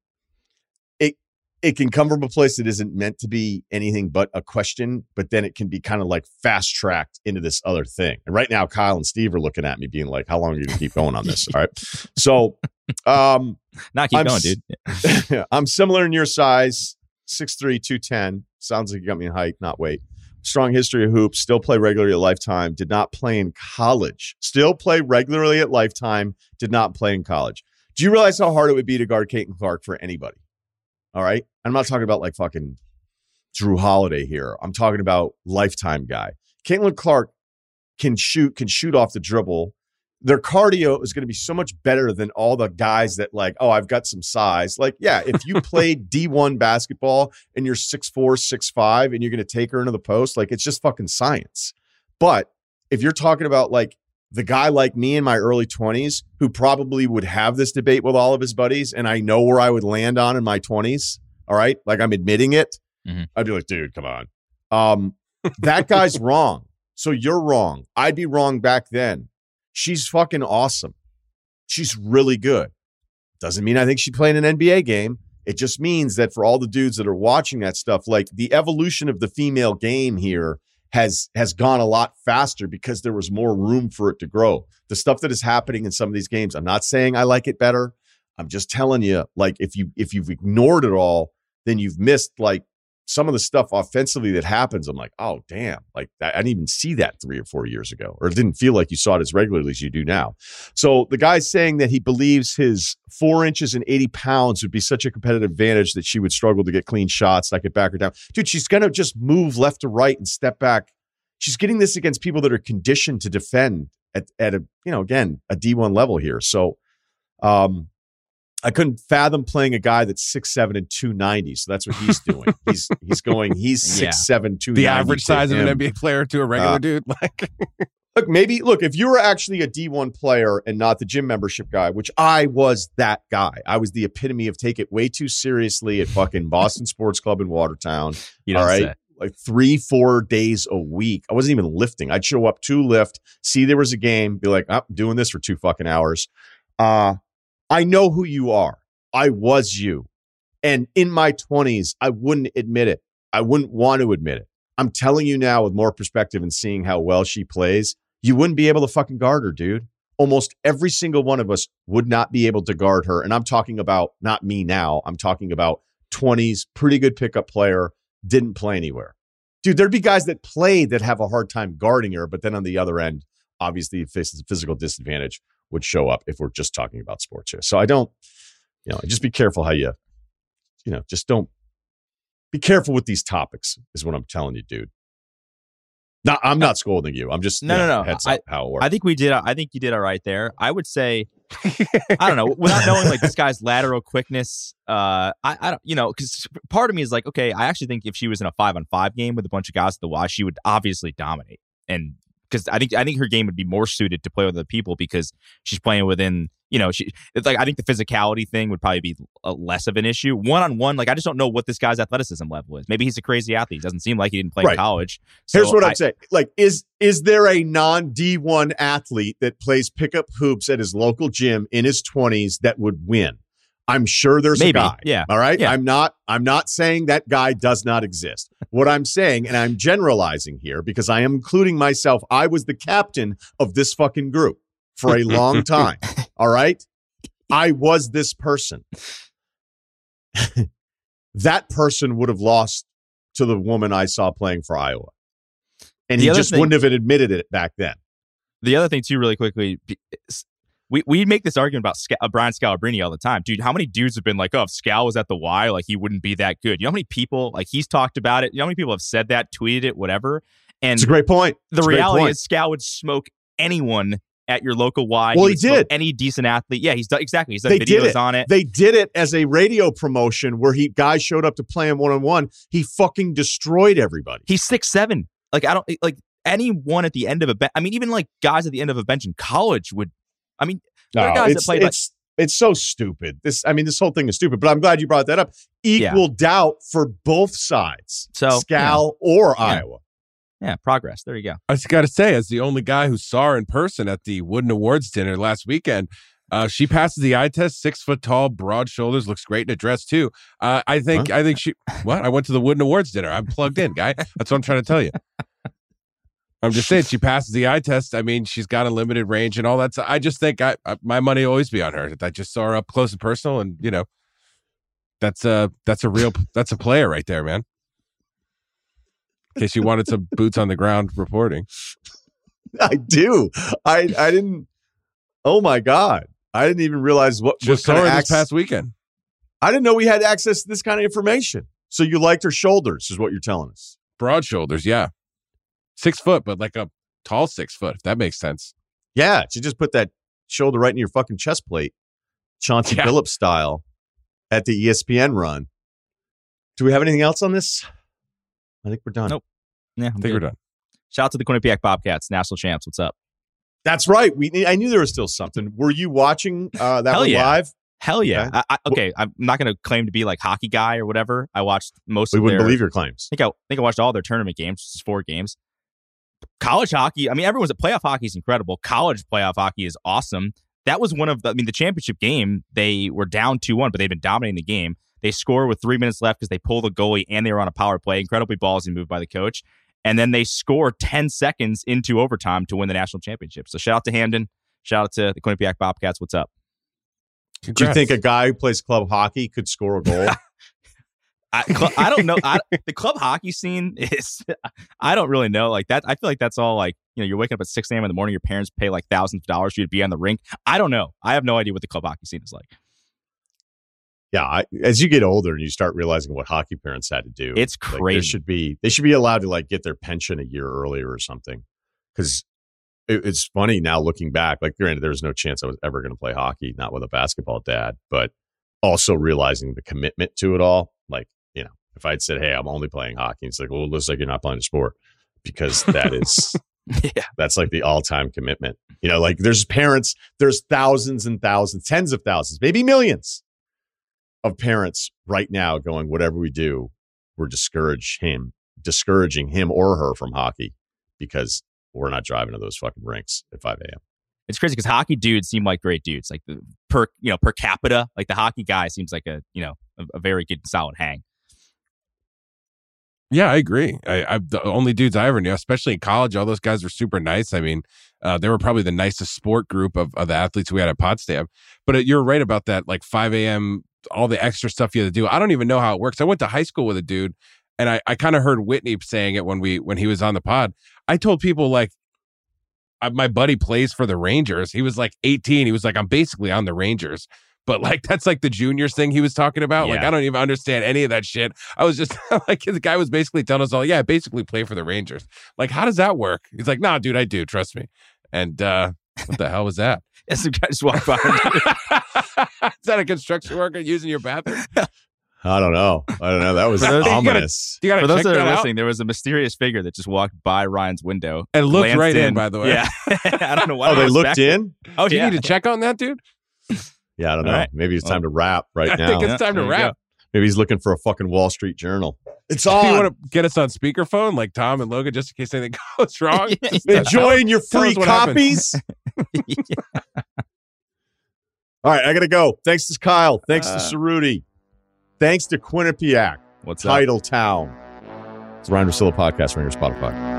it it can come from a place that isn't meant to be anything but a question, but then it can be kind of like fast tracked into this other thing. And right now, Kyle and Steve are looking at me being like, how long are you going to keep going on this? All right. So, um, Not keep I'm going, s- dude. I'm similar in your size, six three, two ten. Sounds like you got me in height, not weight. Strong history of hoops, still play regularly at Lifetime, did not play in college. Still play regularly at Lifetime, did not play in college. Do you realize how hard it would be to guard Caitlin Clark for anybody? All right? I'm not talking about like fucking Drew Holiday here. I'm talking about Lifetime guy. Caitlin Clark can shoot, can shoot off the dribble. Their cardio is going to be so much better than all the guys that like, oh, I've got some size. Like, yeah, if you played D one basketball and you're six four, six five, and you're going to take her into the post, like it's just fucking science. But if you're talking about like the guy like me in my early twenties who probably would have this debate with all of his buddies, and I know where I would land on in my twenties, all right? Like I'm admitting it. Mm-hmm. I'd be like, dude, come on. Um, that guy's wrong. So you're wrong. I'd be wrong back then. She's fucking awesome. She's really good. Doesn't mean I think she'd play in an N B A game. It just means that for all the dudes that are watching that stuff, like the evolution of the female game here has has gone a lot faster because there was more room for it to grow. The stuff that is happening in some of these games, I'm not saying I like it better. I'm just telling you, like if you if you've ignored it all, then you've missed like some of the stuff offensively that happens. I'm like, oh, damn. Like I didn't even see that three or four years ago, or it didn't feel like you saw it as regularly as you do now. So the guy's saying that he believes his four inches and eighty pounds would be such a competitive advantage that she would struggle to get clean shots. And I could back her down. Dude, she's going to just move left to right and step back. She's getting this against people that are conditioned to defend at, at a, you know, again, a D one level here. So, um, I couldn't fathom playing a guy that's six seven and two ninety. So that's what he's doing. he's he's going, he's six seven, two ninety. The average size of an N B A player to a regular uh, dude. Like, look, maybe, look, if you were actually a D one player and not the gym membership guy, which I was that guy. I was the epitome of take it way too seriously at fucking Boston Sports Club in Watertown. You don't all right. say. Like three, four days a week. I wasn't even lifting. I'd show up to lift, see there was a game, be like, oh, I'm doing this for two fucking hours. Uh, I know who you are. I was you. And in my twenties, I wouldn't admit it. I wouldn't want to admit it. I'm telling you now with more perspective and seeing how well she plays, you wouldn't be able to fucking guard her, dude. Almost every single one of us would not be able to guard her. And I'm talking about not me now. I'm talking about twenties, pretty good pickup player, didn't play anywhere. Dude, there'd be guys that played that have a hard time guarding her. But then on the other end, obviously, physical disadvantage would show up if we're just talking about sports here. So I don't, you know, just be careful how you, you know, just don't be careful with these topics is what I'm telling you, dude. No, I'm not scolding you. I'm just no, you know, no, no. Heads I, up how it works. I think we did. I think you did all right there. I would say, I don't know, without knowing like this guy's lateral quickness. Uh, I, I don't, you know, because part of me is like, okay, I actually think if she was in a five on five game with a bunch of guys at the Y, she would obviously dominate. And because I think I think her game would be more suited to play with other people because she's playing within. You know, she it's like I think the physicality thing would probably be a, less of an issue. One on one, like I just don't know what this guy's athleticism level is. Maybe he's a crazy athlete. It doesn't seem like he didn't play Right. in college. So Here's what I, I'm saying. Like, is is there a non D one athlete that plays pickup hoops at his local gym in his twenties that would win? I'm sure there's Maybe, a guy. yeah. All right. Yeah. I'm not. I'm not saying that guy does not exist. What I'm saying, and I'm generalizing here because I am including myself. I was the captain of this fucking group for a long time. All right. I was this person. That person would have lost to the woman I saw playing for Iowa. And The he other just thing- wouldn't have admitted it back then. The other thing too, really quickly, we we make this argument about Sca- uh, Brian Scalabrine all the time, dude. How many dudes have been like, "Oh, if Scal was at the Y, like he wouldn't be that good." You know how many people like he's talked about it. You know how many people have said that, tweeted it, whatever. And It's a great point. the It's a great reality point. is, Scal would smoke anyone at your local Y. Well, he would smoke did. Any decent athlete, yeah, he's done exactly. He's done They did videos it. on it. They did it as a radio promotion where he guys showed up to play him one on one. He fucking destroyed everybody. He's six seven. Like I don't like anyone at the end of a bench. I mean, even like guys at the end of a bench in college would. I mean, there are No, guys that it's play. Like, it's it's so stupid. This I mean, this whole thing is stupid. But I'm glad you brought that up. Equal doubt for both sides, So, Scal or Yeah. Iowa. yeah, progress. There you go. I just got to say, as the only guy who saw her in person at the Wooden Awards dinner last weekend, uh, she passes the eye test. Six foot tall, broad shoulders, looks great in a dress too. Uh, I think. Huh? I think she. What? I went to the Wooden Awards dinner. I'm plugged in, guy. That's what I'm trying to tell you. I'm just saying she passes the eye test. I mean, she's got a limited range and all that. So I just think I, I my money will always be on her. I just saw her up close and personal, and you know, that's a that's a real that's a player right there, man. In case you wanted some boots on the ground reporting. I do. I I didn't. Oh my god! I didn't even realize what. Just what saw her kind of this past weekend. I didn't know we had access to this kind of information. So you liked her shoulders, is what you're telling us. Broad shoulders, yeah. Six foot, but like a tall six foot, if that makes sense. Yeah, she just put that shoulder right in your fucking chest plate, Chauncey Yeah. Billups style, at the E S P N run. Do we have anything else on this? I think we're done. Nope. Yeah, I think we're done. Shout out to the Quinnipiac Bobcats, national champs. What's up? That's right. We I knew there was still something. Were you watching uh, that Hell one yeah. live? Hell yeah. Okay. I, I, okay, I'm not going to claim to be like hockey guy or whatever. I watched most We of wouldn't their, believe your claims. I think I, I think I watched all their tournament games, which is four games. College hockey, I mean, everyone's at playoff hockey is incredible. College playoff hockey is awesome. That was one of the, I mean, the championship game, they were down two one, but they've been dominating the game. They score with three minutes left because they pull the goalie and they were on a power play. Incredibly ballsy move by the coach. And then they score ten seconds into overtime to win the national championship. So shout out to Hamden. Shout out to the Quinnipiac Bobcats. What's up? Do you Congrats. think a guy who plays club hockey could score a goal? I, cl- I don't know. I, the club hockey scene is, I don't really know. Like that, I feel like that's all like, you know, you're waking up at six a.m. in the morning. Your parents pay like thousands of dollars for you to be on the rink. I don't know. I have no idea what the club hockey scene is like. Yeah, I, as you get older and you start realizing what hockey parents had to do, It's like, crazy. there should be they should be allowed to like get their pension a year earlier or something. Because it, it's funny now looking back. Like, granted, there was no chance I was ever going to play hockey, not with a basketball dad, but also realizing the commitment to it all. Like, you know, if I'd said, "Hey, I'm only playing hockey," it's like, well, it looks like you're not playing a sport because that is. Yeah. That's like the all-time commitment. You know, like there's parents, there's thousands and thousands, tens of thousands, maybe millions of parents right now going, whatever we do, we're discourage him, discouraging him or her from hockey because we're not driving to those fucking rinks at five a.m. It's crazy because hockey dudes seem like great dudes. Like the per, you know, per capita, like the hockey guy seems like a, you know, a, a very good, solid hang. Yeah, I agree. I, I the only dudes I ever knew, especially in college, all those guys were super nice. I mean, uh, they were probably the nicest sport group of, of the athletes we had at Potsdam. But uh, you're right about that, like five a.m., all the extra stuff you had to do. I don't even know how it works. I went to high school with a dude, and I, I kind of heard Whitney saying it when we when he was on the pod. I told people like, I, my buddy plays for the Rangers. He was like eighteen. He was like, I'm basically on the Rangers. but like that's like the juniors thing he was talking about. Like Yeah. I don't even understand any of that shit. I was just like, the guy was basically telling us all, yeah, basically play for the Rangers. Like, how does that work? He's like, nah, dude, I do. Trust me. And uh, what the hell was that? And some guy just walked by. Is that a construction worker using your bathroom? I don't know. I don't know. That was For those- ominous. You gotta For those check that that are out. listening, there was a mysterious figure that just walked by Ryan's window And looked glanced right in, by the way. Yeah, I don't know why. Oh, they was looked back in? Oh, Do you yeah. need to check on that, dude? Yeah, I don't know. All right. Maybe it's time Oh. to wrap right I now. think it's Yeah, time to there you wrap. Maybe he's looking for a fucking Wall Street Journal. It's Do you on. want to get us on speakerphone like Tom and Logan just in case anything goes wrong? Yeah, Just yeah. Enjoying your Tell free us what happened. copies. All right, I got to go. Thanks to Kyle. Thanks Uh, to Cerruti. Thanks to Quinnipiac, What's up? Title Town. It's the Ryan Russillo Podcast, Ringer Spotify.